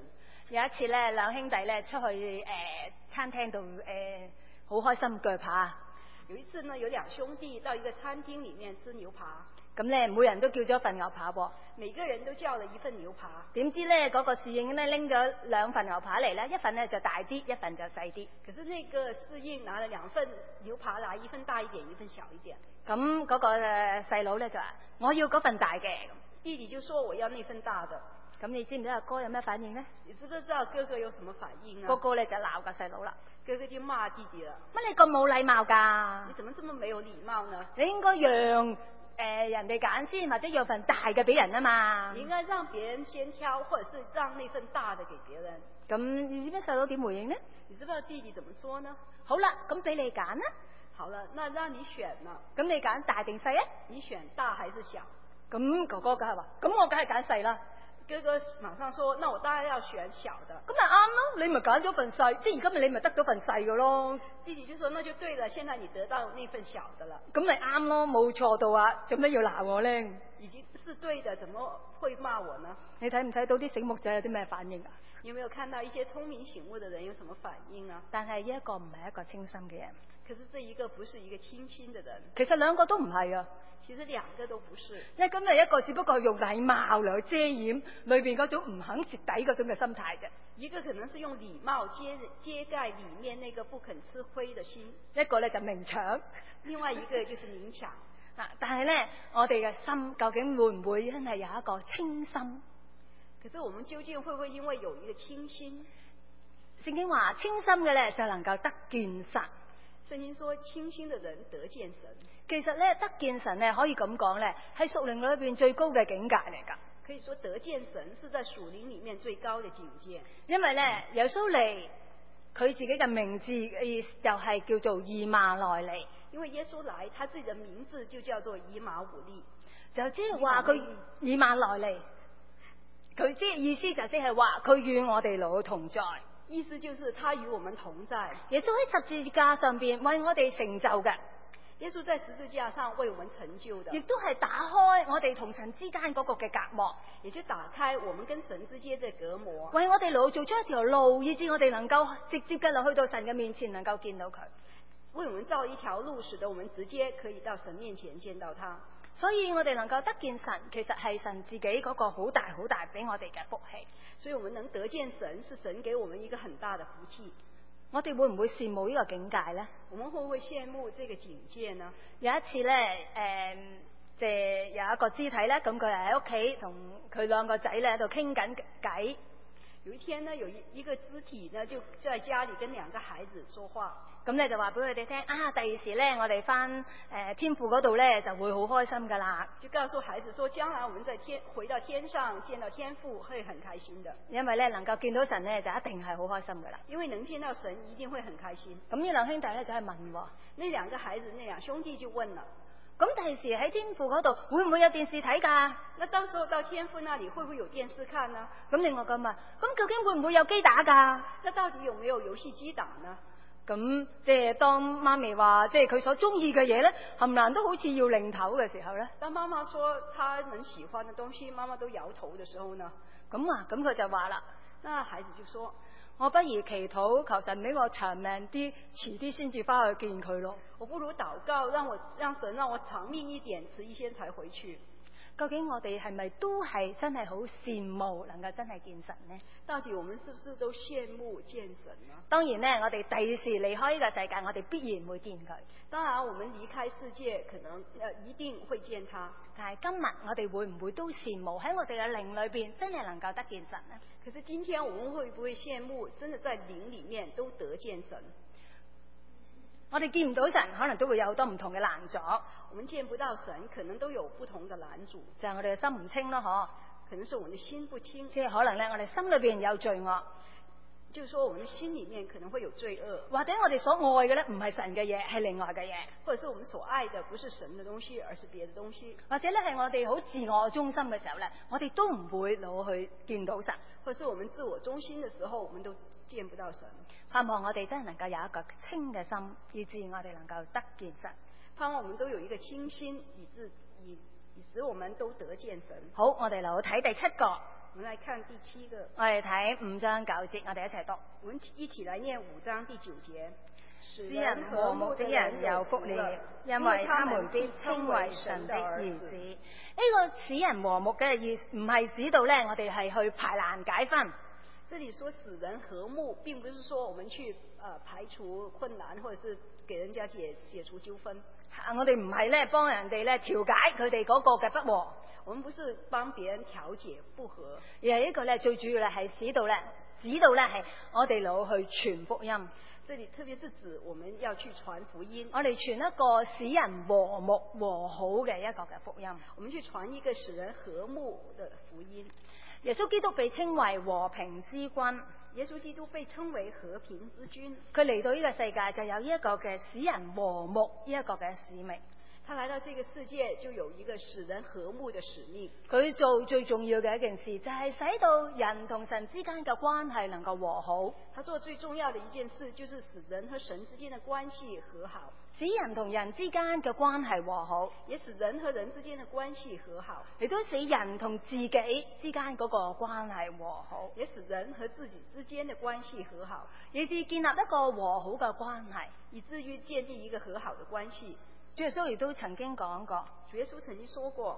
有一次咧，兩兄弟咧出去餐廳度好開心鋸扒。 有一次呢，有兩兄弟到一個餐廳裡面吃牛扒， 咁咧每人都叫咗一份牛扒喎。 每個人都叫了一份牛扒。 點知咧嗰個侍應咧拎咗兩份牛扒嚟咧，一份咧就大啲，一份就細啲。 可是那個侍應拿了兩份牛扒來，一份大一點，一份小一點。 咁嗰個細佬咧就話：我要嗰份大嘅。 弟弟就說我要那份大的。 咁你知唔知阿哥有咩反應呢？ 你知不知道哥哥有什麼反應啊？ 哥哥咧就鬧個細佬啦。 哥哥就罵弟弟了。 乜你咁冇禮貌㗎？ 你怎麼這麼沒有禮貌呢？ 你應該讓人哋揀先，或者讓份大嘅俾人啊嘛。 你應該讓別人先挑，或者是讓那份大的給別人。 咁你知唔知細佬點回應呢？ 你知不知道弟弟怎麼說呢？ 好啦，咁俾你揀啦。 好了，那讓你選啦。 咁你揀大定細啊？ 你選大還是小？ 咁哥哥梗係話：咁我梗係揀細啦。 哥哥馬上說：那我當然要選小的。 咁咪啱咯，你咪揀咗份細，即係而家咪你咪得咗份細嘅咯。 弟弟就說：那就對了，現在你得到那份小的了。 咁咪啱咯，冇錯到啊，做咩要鬧我咧？ 已經是對的，怎麼會罵我呢？ 你睇唔睇到啲醒目仔有啲咩反應啊？ 你有沒有看到一些聰明醒目的人有什麼反應啊？ 但係呢一個唔係一個清心嘅人。 可是這一個不是一個清心的人。 其實兩個都唔係啊。 其實兩個都不是。 因為今日一個只不過係用禮貌嚟去遮掩裏邊嗰種唔肯蝕底嗰種嘅心態啫。 一個可能是用禮貌遮蓋裏面那個不肯吃虧的心。 一個咧就明搶， 另外一個就是明搶。 但係咧，我哋嘅心究竟會唔會真係有一個清心？ 可是我們究竟會不會因為有一個清心？ 聖經話清心嘅咧就能夠得見神。 聖經說清心的人得見神。 其實咧得見神咧可以咁講咧，係屬靈裏邊最高嘅境界嚟噶。 可以說得見神是在屬靈裏面最高嘅境界。 因為咧耶穌嚟，佢自己嘅名字就係叫做以馬內利。 因為耶穌來，他自己的名字就叫做以馬忤利， 就即係話佢以馬內利，佢即係意思就即係話佢與我哋老同在。 意思就是他與我們同在。 耶穌喺十字架上邊為我哋成就嘅。 耶穌在十字架上為我們成就的， 亦都係打開我哋同神之間嗰個嘅隔膜， 也就打開我們跟神之間的隔膜， 為我哋路做出一條路，以致我哋能夠直接嘅去到神嘅面前，能夠見到佢。 為我們造一條路，使得我們直接可以到神面前見到他。 所以我哋能夠得見神，其實係神自己嗰個好大好大俾我哋嘅福氣。 所以我們能得見神，是神給我們一個很大的福氣。 我哋會唔會羨慕呢個境界呢？ 我們會唔會羨慕這個境界呢？ 有一次咧，即係有一個肢體咧，咁佢係喺屋企同佢兩個仔咧喺度傾緊偈。 有一天呢，有一個肢體呢，就在家裏跟兩個孩子說話。 咁你就話俾佢哋聽啊，第二時咧，我哋翻天父嗰度咧就會好開心噶啦。 就告訴孩子說，將來我們在回到天上見到天父會很開心的。 因為咧能夠見到神咧就一定係好開心噶啦。 因為能見到神一定會很開心。 咁呢兩兄弟咧就係問喎， 那兩個孩子，那兩兄弟就問了。 咁第二時喺天父嗰度會唔會有電視睇噶？ 那到時候到天父那裏會不會有電視看呢？ 咁另外咁問，咁究竟會唔會有機打噶？ 那到底有沒有遊戲機打呢？ 咁即係當媽咪話，即係佢所中意嘅嘢咧，冚唪唥都好似要擰頭嘅時候咧。 當媽媽說她能喜歡的東西，媽媽都搖頭的時候呢？ 咁佢就話啦， 那孩子就說： 我不如祈禱求神俾我長命啲，遲啲先至翻去見佢咯。 我不如禱告，讓神讓我長命一點，遲一些才回去。 究竟我哋係咪都係真係好羨慕能夠真係見神呢？ 到底我們是不是都羨慕見神呢？ 當然呢，我哋第時離開呢個世界，我哋必然會見佢。 當然，我們離開世界，可能一定會見他。 但係今日我哋會唔會都羨慕喺我哋嘅靈裏邊真係能夠得見神呢？ 可是今天我們會不會羨慕真的在靈裏面都得見神？ 我哋見唔到神，可能都會有好多唔同嘅攔阻。 我們見不到神，可能都有不同的攔阻， 就係我哋嘅心唔清咯，嗬。 可能是我們的心不清， 即係可能咧，我哋心裏邊有罪惡， 就是說我們心裏面可能會有罪惡， 或者我哋所愛嘅咧唔係神嘅嘢，係另外嘅嘢， 或者是我們所愛的不是神的東西，而是別的東西， 或者咧係我哋好自我中心嘅時候咧，我哋都唔會攞去見到神， 或者是我們自我中心的時候，我們都見不到神。 盼望我哋真係能夠有一個清嘅心，以致我哋能夠得見神。 盼望我們都有一個清心，以使我們都得見神。 好，我哋嚟睇第7個。 我們來看第7個， 我哋睇5章9節，我哋一齊讀。 我們一起來念5章第9節。 使人和睦的人有福了，因為他們必稱為神的兒子。呢個使人和睦嘅意思唔係指到咧，我哋係去排難解紛。 這裡說使人和睦，並不是說我們去排除困難，或者是給人家解除糾紛。 我哋唔係咧幫人哋咧調解佢哋嗰個嘅不和， 我們不是幫別人調解不和， 而係呢個咧最主要咧係指到咧係我哋攞去傳福音。 這裡特別是指我們要去傳福音， 我哋傳一個使人和睦和好嘅一個嘅福音。 我們去傳一個使人和睦的福音。 耶穌基督被稱為和平之君， 耶穌基督被稱為和平之君。 佢嚟到呢個世界就有呢一個嘅使人和睦呢一個嘅使命。 他來到這個世界就有一個使人和睦的使命。 佢做最重要嘅一件事就係使到人同神之間嘅關係能夠和好。 他做最重要的一件事就是使人和神之間的關係和好， 使人同人之間嘅關係和好， 也使人和人之間的關係和好， 亦都使人同自己之間嗰個關係和好， 也使人和自己之間的關係和好， 以致建立一個和好嘅關係， 以至於建立一個和好的關係。 主耶穌亦都曾經講過， 主耶穌曾經說過，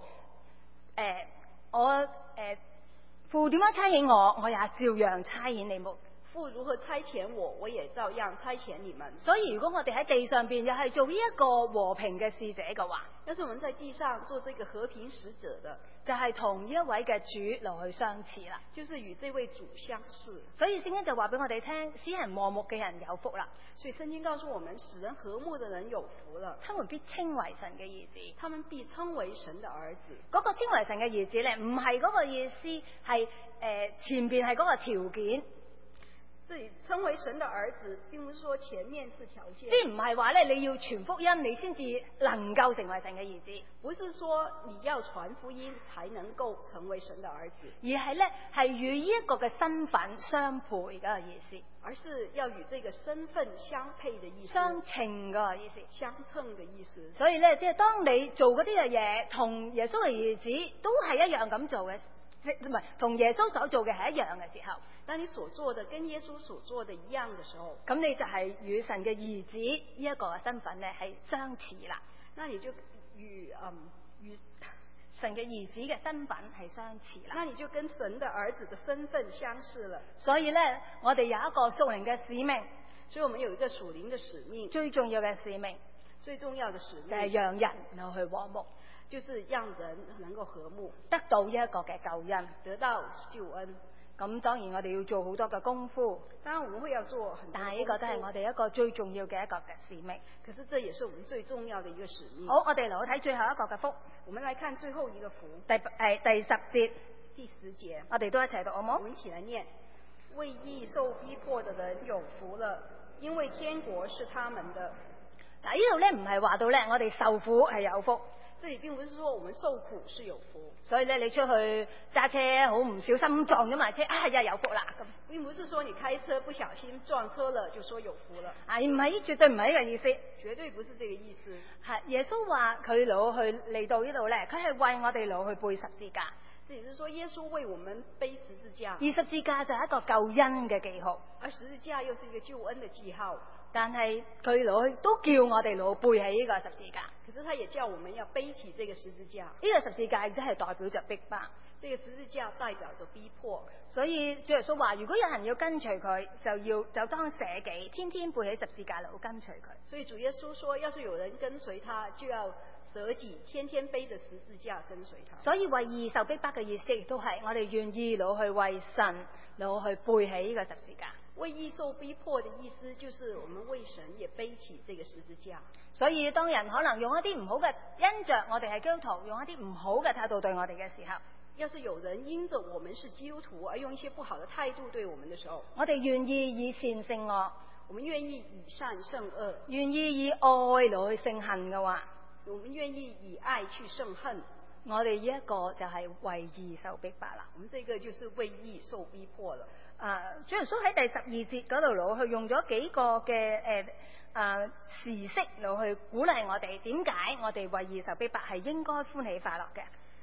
父點樣差遣我，我也照樣差遣你們。 父如何差遣我，我也照樣差遣你們。 所以如果我哋喺地上邊又係做呢一個和平嘅使者嘅話， 要是我們在地上做這個和平使者的， 就係同呢一位嘅主落去相似啦， 就是與這位主相似。 所以聖經就話俾我哋聽，使人和睦嘅人有福啦。 所以聖經告訴我們，使人和睦的人有福了， 他們必稱為神嘅兒子。 他們必稱為神的兒子。 嗰個稱為神嘅兒子咧，唔係嗰個意思係前邊係嗰個條件。 這裡稱為神的兒子，並不是說前面是條件。 即係唔係話咧，你要傳福音，你先至能夠成為神嘅兒子。 不是說你要傳福音才能夠成為神的兒子， 而係咧係與呢一個嘅身份相配嘅意思。 而是要與這個身份相配的意思， 相稱嘅意思， 相稱的意思。 所以咧，即係當你做嗰啲嘅嘢，同耶穌嘅兒子都係一樣咁做嘅，即唔係同耶穌所做嘅係一樣嘅時候。 當你所做的跟耶穌所做的一樣的時候， 咁你就係與神嘅兒子呢一個嘅身份咧係相似啦。 那你就與神嘅兒子嘅身份係相似啦。 那你就跟神的兒子的身份相似了。 所以咧，我哋有一個屬靈嘅使命， 所以我們有一個屬靈的使命， 最重要嘅使命， 最重要的使命就係讓人能去和睦， 就是讓人能夠和睦， 得到呢一個嘅救恩， 得到救恩。 咁當然我哋要做好多嘅功夫， 當然我們會要做很多， 但係呢個都係我哋一個最重要嘅一個嘅使命。 可是這也是我們最重要的一個使命。 好，我哋嚟睇最後一個嘅福。 我們來看最後一個福， 第10節， 第10節， 我哋都一齊讀好冇？ 我們一起來念：為義受逼迫的人有福了，因為天國是他們的。 嗱，呢度咧唔係話到咧，我哋受苦係有福。 這裡並不是說我們受苦是有福， 所以咧你出去揸車好唔小心撞咗埋車，又有福啦咁。 並不是說你開車不小心撞車了就說有福了， 唔係，絕對唔係呢個意思， 絕對不是這個意思。 係耶穌話佢嚟到呢度咧，佢係為我哋攞去背十字架。 這也是說耶穌為我們背十字架， 而十字架就係一個救恩嘅記號， 而十字架又是一個救恩的記號。 但係佢攞去都叫我哋攞背起呢個十字架。 可是他也叫我們要背起這個十字架。 呢個十字架亦都係代表着逼迫， 這個十字架代表着逼迫。 所以主耶穌話：如果有人要跟隨佢，就當捨己，天天背起十字架嚟跟隨佢。 所以主耶穌說，要是有人跟隨他，就要捨己，天天背着十字架跟隨他。 所以為義受逼迫嘅意思，亦都係我哋願意攞去為神攞去背起呢個十字架。 為義受逼迫的意思，就是我們為神也背起這個十字架。 所以當人可能用一啲唔好嘅，因着我哋係基督徒，用一啲唔好嘅態度對我哋嘅時候， 要是有人因着我們是基督徒而用一些不好的態度對我們的時候， 我哋願意以善勝惡， 我們願意以善勝惡， 願意以愛嚟去勝恨嘅話， 我們願意以愛去勝恨， 我哋呢一個就係為義受逼迫啦。 我們這個就是為義受逼迫了。 主耶穌喺第12節嗰度攞去用咗幾個嘅時式攞去鼓勵我哋，點解我哋為義受逼迫係應該歡喜快樂嘅？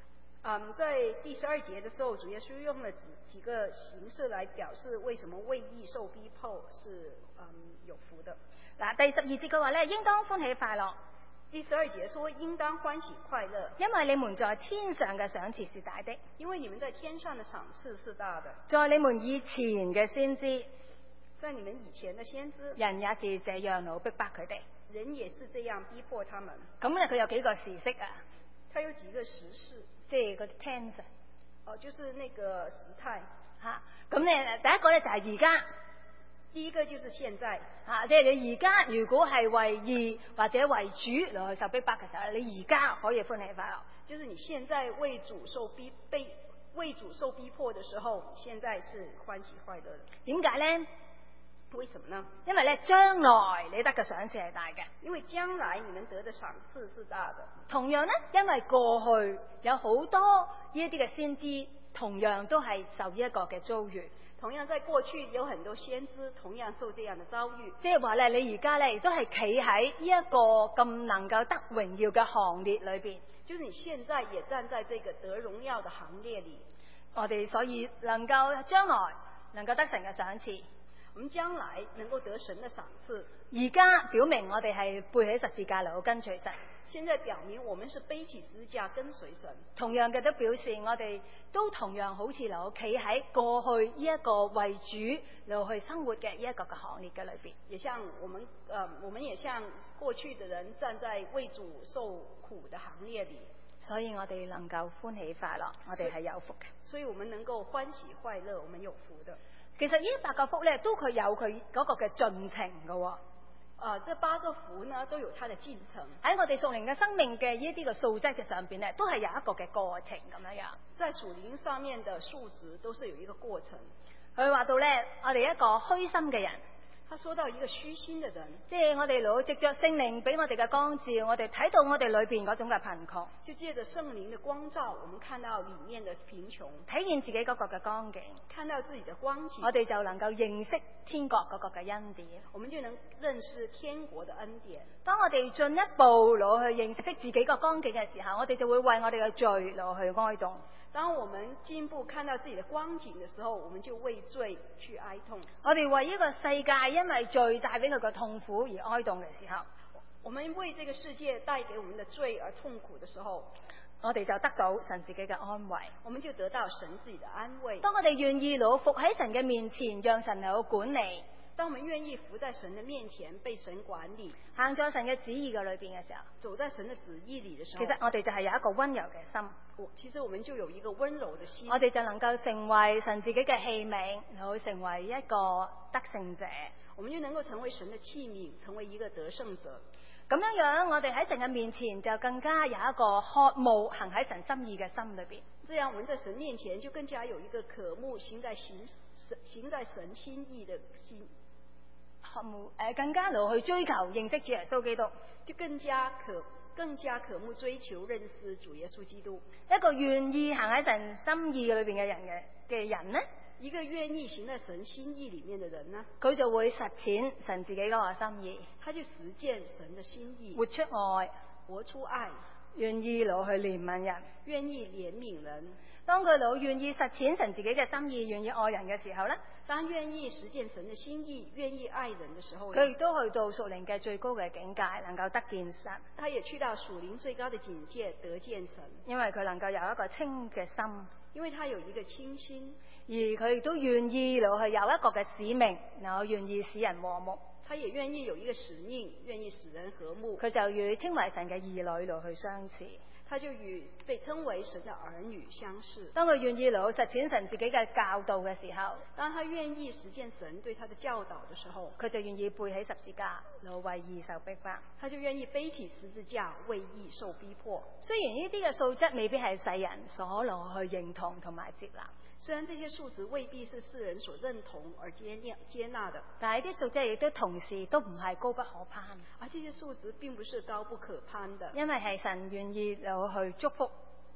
在第12節的時候，主耶穌用了幾個形式來表示為什麼為義受逼迫是有福的。 嗱，第12節嘅話咧，應當歡喜快樂。 第12節說應當歡喜快樂， 因為你們在天上嘅賞賜是大的。 因為你們在天上的賞賜是大的。 在你們以前嘅先知， 在你們以前的先知， 人也是這樣老逼迫佢哋。 人也是這樣逼迫他們。 咁咧，佢有幾個時式啊？ 他有幾個時事， 即係嗰啲 tense。 就是那個時態嚇。咁咧，第一個咧就係而家。 第一個就是現在。 即係你而家如果係為義或者為主嚟去受逼迫嘅時候，你而家可以歡喜快樂。 就是你現在為主受逼迫的時候，現在是歡喜快樂的。 點解咧？ 為什麼呢？ 因為咧，將來你得嘅賞賜係大嘅。 因為將來你們得的賞賜是大的。 同樣咧，因為過去有好多呢一啲嘅先知，同樣都係受呢一個嘅遭遇。 同樣在過去有很多先知同樣受這樣的遭遇。 即係話咧，你而家咧亦都係企喺呢一個咁能夠得榮耀嘅行列裏邊。 就是你現在也站在這個得榮耀的行列裏。 我哋所以能夠將來能夠得神嘅賞賜。 我們將來能夠得神的賞賜。 而家表明我哋係背起十字架嚟跟隨神。 現在表明我們是背起十字架跟隨神。 同樣嘅都表示我哋都同樣好似嚟企喺過去呢一個為主嚟去生活嘅呢一個嘅行列嘅裏邊。 也像我們也像過去的人站在為主受苦的行列裏。 所以我哋能夠歡喜快樂，我哋係有福嘅。 所以我們能夠歡喜快樂，我們有福的。 其實呢8個福咧，都佢有佢嗰個嘅進程嘅。 這8個福呢，都有它的進程。 喺我哋屬靈嘅生命嘅呢啲嘅素質嘅上邊咧，都係有一個嘅過程咁樣樣。 在屬靈上面的數值都是有一個過程。 佢話到咧，我哋一個虛心嘅人。 他說到一個虛心嘅人， 即係我哋攞藉着聖靈俾我哋嘅光照，我哋睇到我哋裏邊嗰種嘅貧窮。 就借着聖靈嘅光照，我們看到裏面嘅貧窮， 睇見自己嗰個嘅光景， 看到自己嘅光景， 我哋就能夠認識天國嗰個嘅恩典， 我們就能認識天國嘅恩典。 當我哋進一步攞去認識自己個光景嘅時候，我哋就會為我哋嘅罪攞去哀慟。 當我們進一步看到自己的光景的時候，我們就為罪去哀痛。 我哋為呢個世界因為罪帶俾佢嘅痛苦而哀慟嘅時候， 我們為這個世界帶給我們的罪而痛苦的時候， 我哋就得到神自己嘅安慰， 我們就得到神自己的安慰。 當我哋願意攞伏喺神嘅面前，讓神嚟管理。 當我們願意伏在神的面前，被神管理， 行在神嘅旨意嘅裏邊嘅時候， 走在神的旨意裏的時候， 其實我哋就係有一個溫柔嘅心。 其實我們就有一個溫柔的心， 我哋就能夠成為神自己嘅器皿，然後成為一個得勝者。 我們就能夠成為神的器皿，成為一個得勝者。 咁樣樣，我哋喺神嘅面前就更加有一個渴慕行喺神心意嘅心裏邊。 這樣我們在神面前就更加有一個渴慕行在神心意的心。 渴慕更加去追求認識主耶穌基督， 就更加渴慕追求認識主耶穌基督。 一個願意行喺神心意裏邊嘅人呢， 一個願意行在神心意裏面的人呢， 佢就會實踐神自己嗰個心意， 他就實踐神的心意， 活出愛， 活出愛， 願意攞去憐憫人， 願意憐憫人。 當佢攞願意實踐神自己嘅心意，願意愛人嘅時候呢， 當願意實踐神的心意，願意愛人的時候， 佢亦都去到屬靈嘅最高嘅境界，能夠得見神。 他也去到屬靈最高的境界，得見神。 因為佢能夠有一個清嘅心， 因為他有一個清心， 而佢亦都願意落去有一個嘅使命，然後願意使人和睦。 他也願意有一個使命，願意使人和睦。 佢就與稱為神嘅兒女落去相似。 他就與被稱為神的兒女相似。 當佢願意嚟實踐神自己嘅教導嘅時候， 當他願意實踐神對他的教導的時候， 佢就願意背起十字架嚟為義受逼迫。 他就願意背起十字架為義受逼迫。 雖然呢啲嘅素質未必係世人所攞去認同同埋接納， 雖然這些素質未必是世人所認同而接納的， 但係啲素質亦都同時都唔係高不可攀。 而這些素質並不是高不可攀的， 因為係神願意嚟去祝福，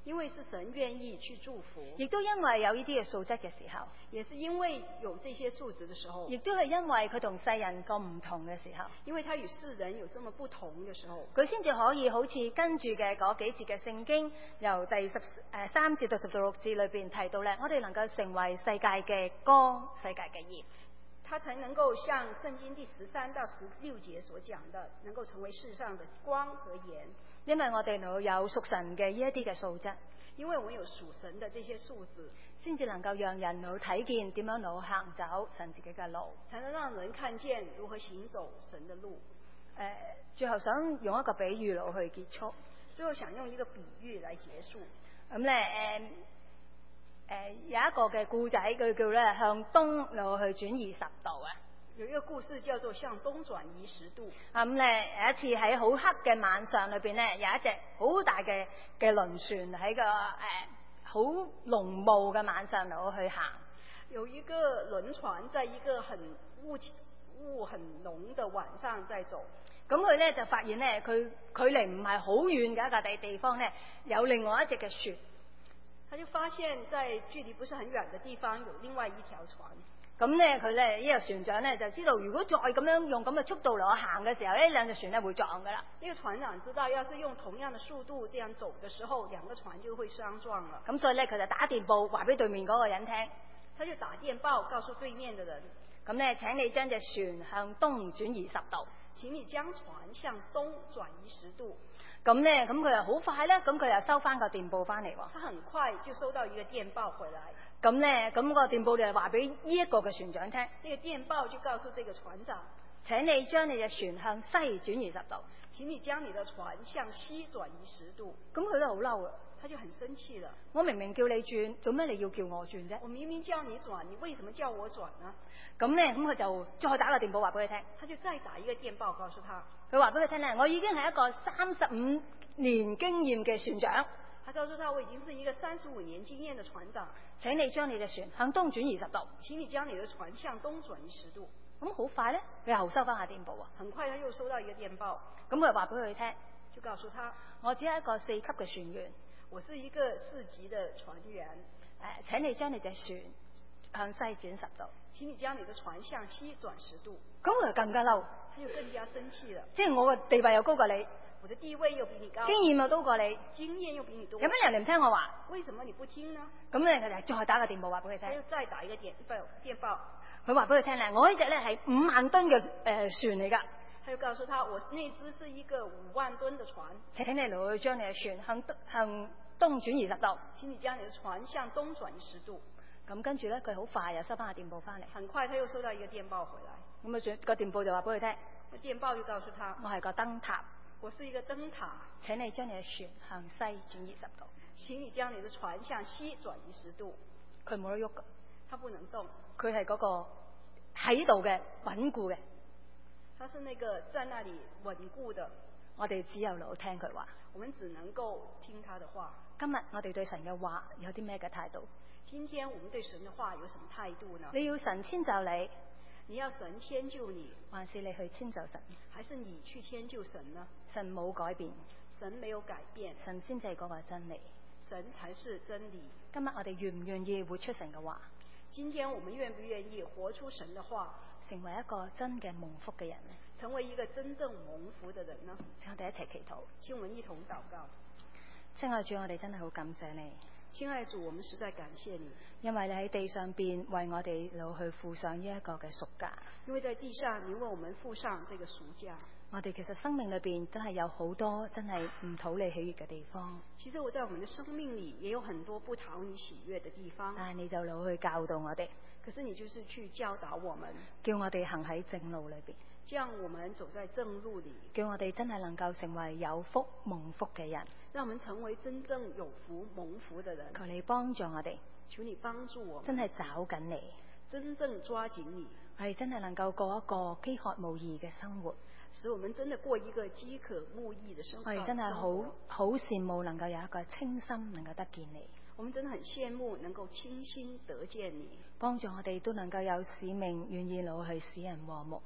因為是神願意去祝福， 亦都因為有呢啲嘅素質嘅時候， 也是因為有這些素質的時候， 亦都係因為佢同世人咁唔同嘅時候， 因為他與世人有這麼不同嘅時候， 佢先至可以好似跟住嘅嗰幾節嘅聖經，由第13節到16節裏邊提到咧，我哋能夠成為世界嘅光、世界嘅鹽。 他才能夠像聖經第13到16節所講的，能夠成為世上的光和鹽。 因為我哋有屬神嘅呢一啲嘅素質， 因為我們有屬神的這些素質， 先至能夠讓人睇見點樣行走神自己嘅路， 才能讓人看見如何行走神的路。 最後想用一個比喻去結束。 最後想用一個比喻來結束。 咁咧，有一個嘅故仔，佢叫咧向東去轉移10度啊。 有一個故事叫做向東轉移10度。 咁咧有一次喺好黑嘅晚上裏邊咧，有一隻好大嘅輪船喺個好濃霧嘅晚上去行。 有一個輪船在一個很霧很濃的晚上在走。 咁佢咧就發現咧，佢距離唔係好遠嘅一個地方咧，有另外一隻嘅船。 他就發現，在距離不是很遠的地方有另外一條船。 咁咧佢咧呢個船長咧就知道，如果再咁樣用咁嘅速度落去行嘅時候咧，兩隻船咧會撞噶啦。 呢個船長知道，要是用同樣的速度這樣走的時候，兩個船就會相撞了。 咁所以咧佢就打電報話俾對面嗰個人聽。 他就打電報告訴對面的人。 咁咧請你將隻船向東轉移10度。 請你將船向東轉移10度。 咁咧，咁佢又好快咧，咁佢又收翻個電報翻嚟喎。 他很快就收到一個電報回來。 咁咧，咁個電報就係話俾呢一個嘅船長聽。 呢個電報就告訴這個船長， 請你將你隻船向西轉移10度。 請你將你的船向西轉移10度。 咁佢都好嬲啦， 他就很生氣了。 我明明叫你轉，做咩你要叫我轉啫？ 我明明叫你轉，你為什麼叫我轉呢？ 咁咧，咁佢就再打個電報話俾佢聽。 他就再打一個電報告訴他。 佢話俾佢聽咧，我已經係一個35年經驗嘅船長。 他告訴他，我已經是一個35年經驗的船長。 請你將你隻船向東轉移10度。 請你將你的船向東轉移10度。 咁好快咧，佢又收翻下電報啊。 很快他又收到一個電報。 咁佢話俾佢聽， 就告訴他， 我只係一個4級嘅船員。 我是一個4級的船員。 請你將你隻船向西轉10度。 請你將你的船向西轉10度。 咁佢就更加嬲， 他就更加生氣了。 即係我嘅地位又高過你， 我的地位又比你高， 經驗又高過你， 經驗又比你多， 有咩人哋唔聽我話？ 為什麼你不聽呢？ 咁咧佢就再打個電報話俾佢聽。 他又再打一個電報。 佢話俾佢聽咧，我呢隻咧係5萬噸嘅船嚟噶。 他就告訴他，我那隻是一個5萬噸的船。 請你落去將你嘅船向東轉移10度。 請你將你的船向東轉移10度。 咁跟住咧，佢好快又收翻個電報翻嚟。 很快他又收到一個電報回來。 咁啊，個電報就話俾佢聽， 個電報就告訴他， 我係個燈塔。 我是一個燈塔。請你將你嘅船向西轉移10度。 請你將你的船向西轉移10度。 佢冇得喐噶， 他不能動。 佢係嗰個喺度嘅穩固嘅。 他是那個在那裡穩固的。 我哋只有留聽佢話。 我們只能夠聽他的話。 今日我哋對神嘅話有啲咩嘅態度？ 今天我們對神的話有什麼態度呢？ 你要神遷就你， 你要神遷就你， 還是你去遷就神？ 還是你去遷就神呢？ 神冇改變， 神沒有改變， 神先至係嗰個真理， 神才是真理。 今日我哋願唔願意活出神嘅話？ 今天我們願不願意活出神的話， 成為一個真嘅蒙福嘅人呢？ 成為一個真正蒙福的人呢？ 請我哋一齊祈禱， 請我們一同禱告。 親愛主，我哋真係好感謝你。 親愛主，我們實在感謝你， 因為你喺地上邊為我哋老去付上呢一個嘅贖價。 因為在地上你為我們付上這個贖價。 我哋其實生命裏邊真係有好多真係唔討你喜悅嘅地方。 其實我在我們的生命裏也有很多不討你喜悅的地方。 但係你就老去教導我哋。 可是你就是去教導我們， 叫我哋行喺正路裏邊， 將我們走在正路裏， 叫我哋真係能夠成為有福蒙福嘅人， 讓我們成為真正有福蒙福的人。 求你幫助我哋， 求你幫助我們， 真係找緊你， 真正抓緊你， 我哋真係能夠過一個飢渴慕義嘅生活， 使我們真的過一個飢渴慕義的生活。 我哋真係好羨慕能夠有一個清心能夠得見你。 我們真的很羨慕能夠清心得見你， 幫助我哋都能夠有使命，願意老去使人和睦，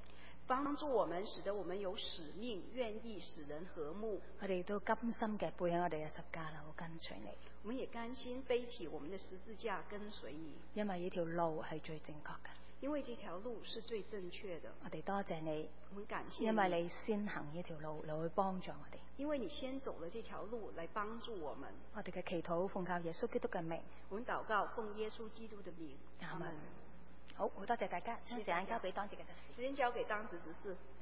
幫助我們，使得我們有使命，願意使人和睦。 我哋都甘心嘅背起我哋嘅十架啦，好跟隨你。 我們也甘心背起我們的十字架跟隨你， 因為呢條路係最正確嘅。 因為這條路是最正確的。 我哋多謝你， 我們感謝你， 因為你先行呢條路嚟去幫助我哋。 因為你先走了這條路來幫助我們。 我哋嘅祈禱奉靠耶穌基督嘅名。 我們禱告奉耶穌基督的名。 阿門。好，好多謝大家，將時間交俾當值嘅執事。 時間交給當值執事。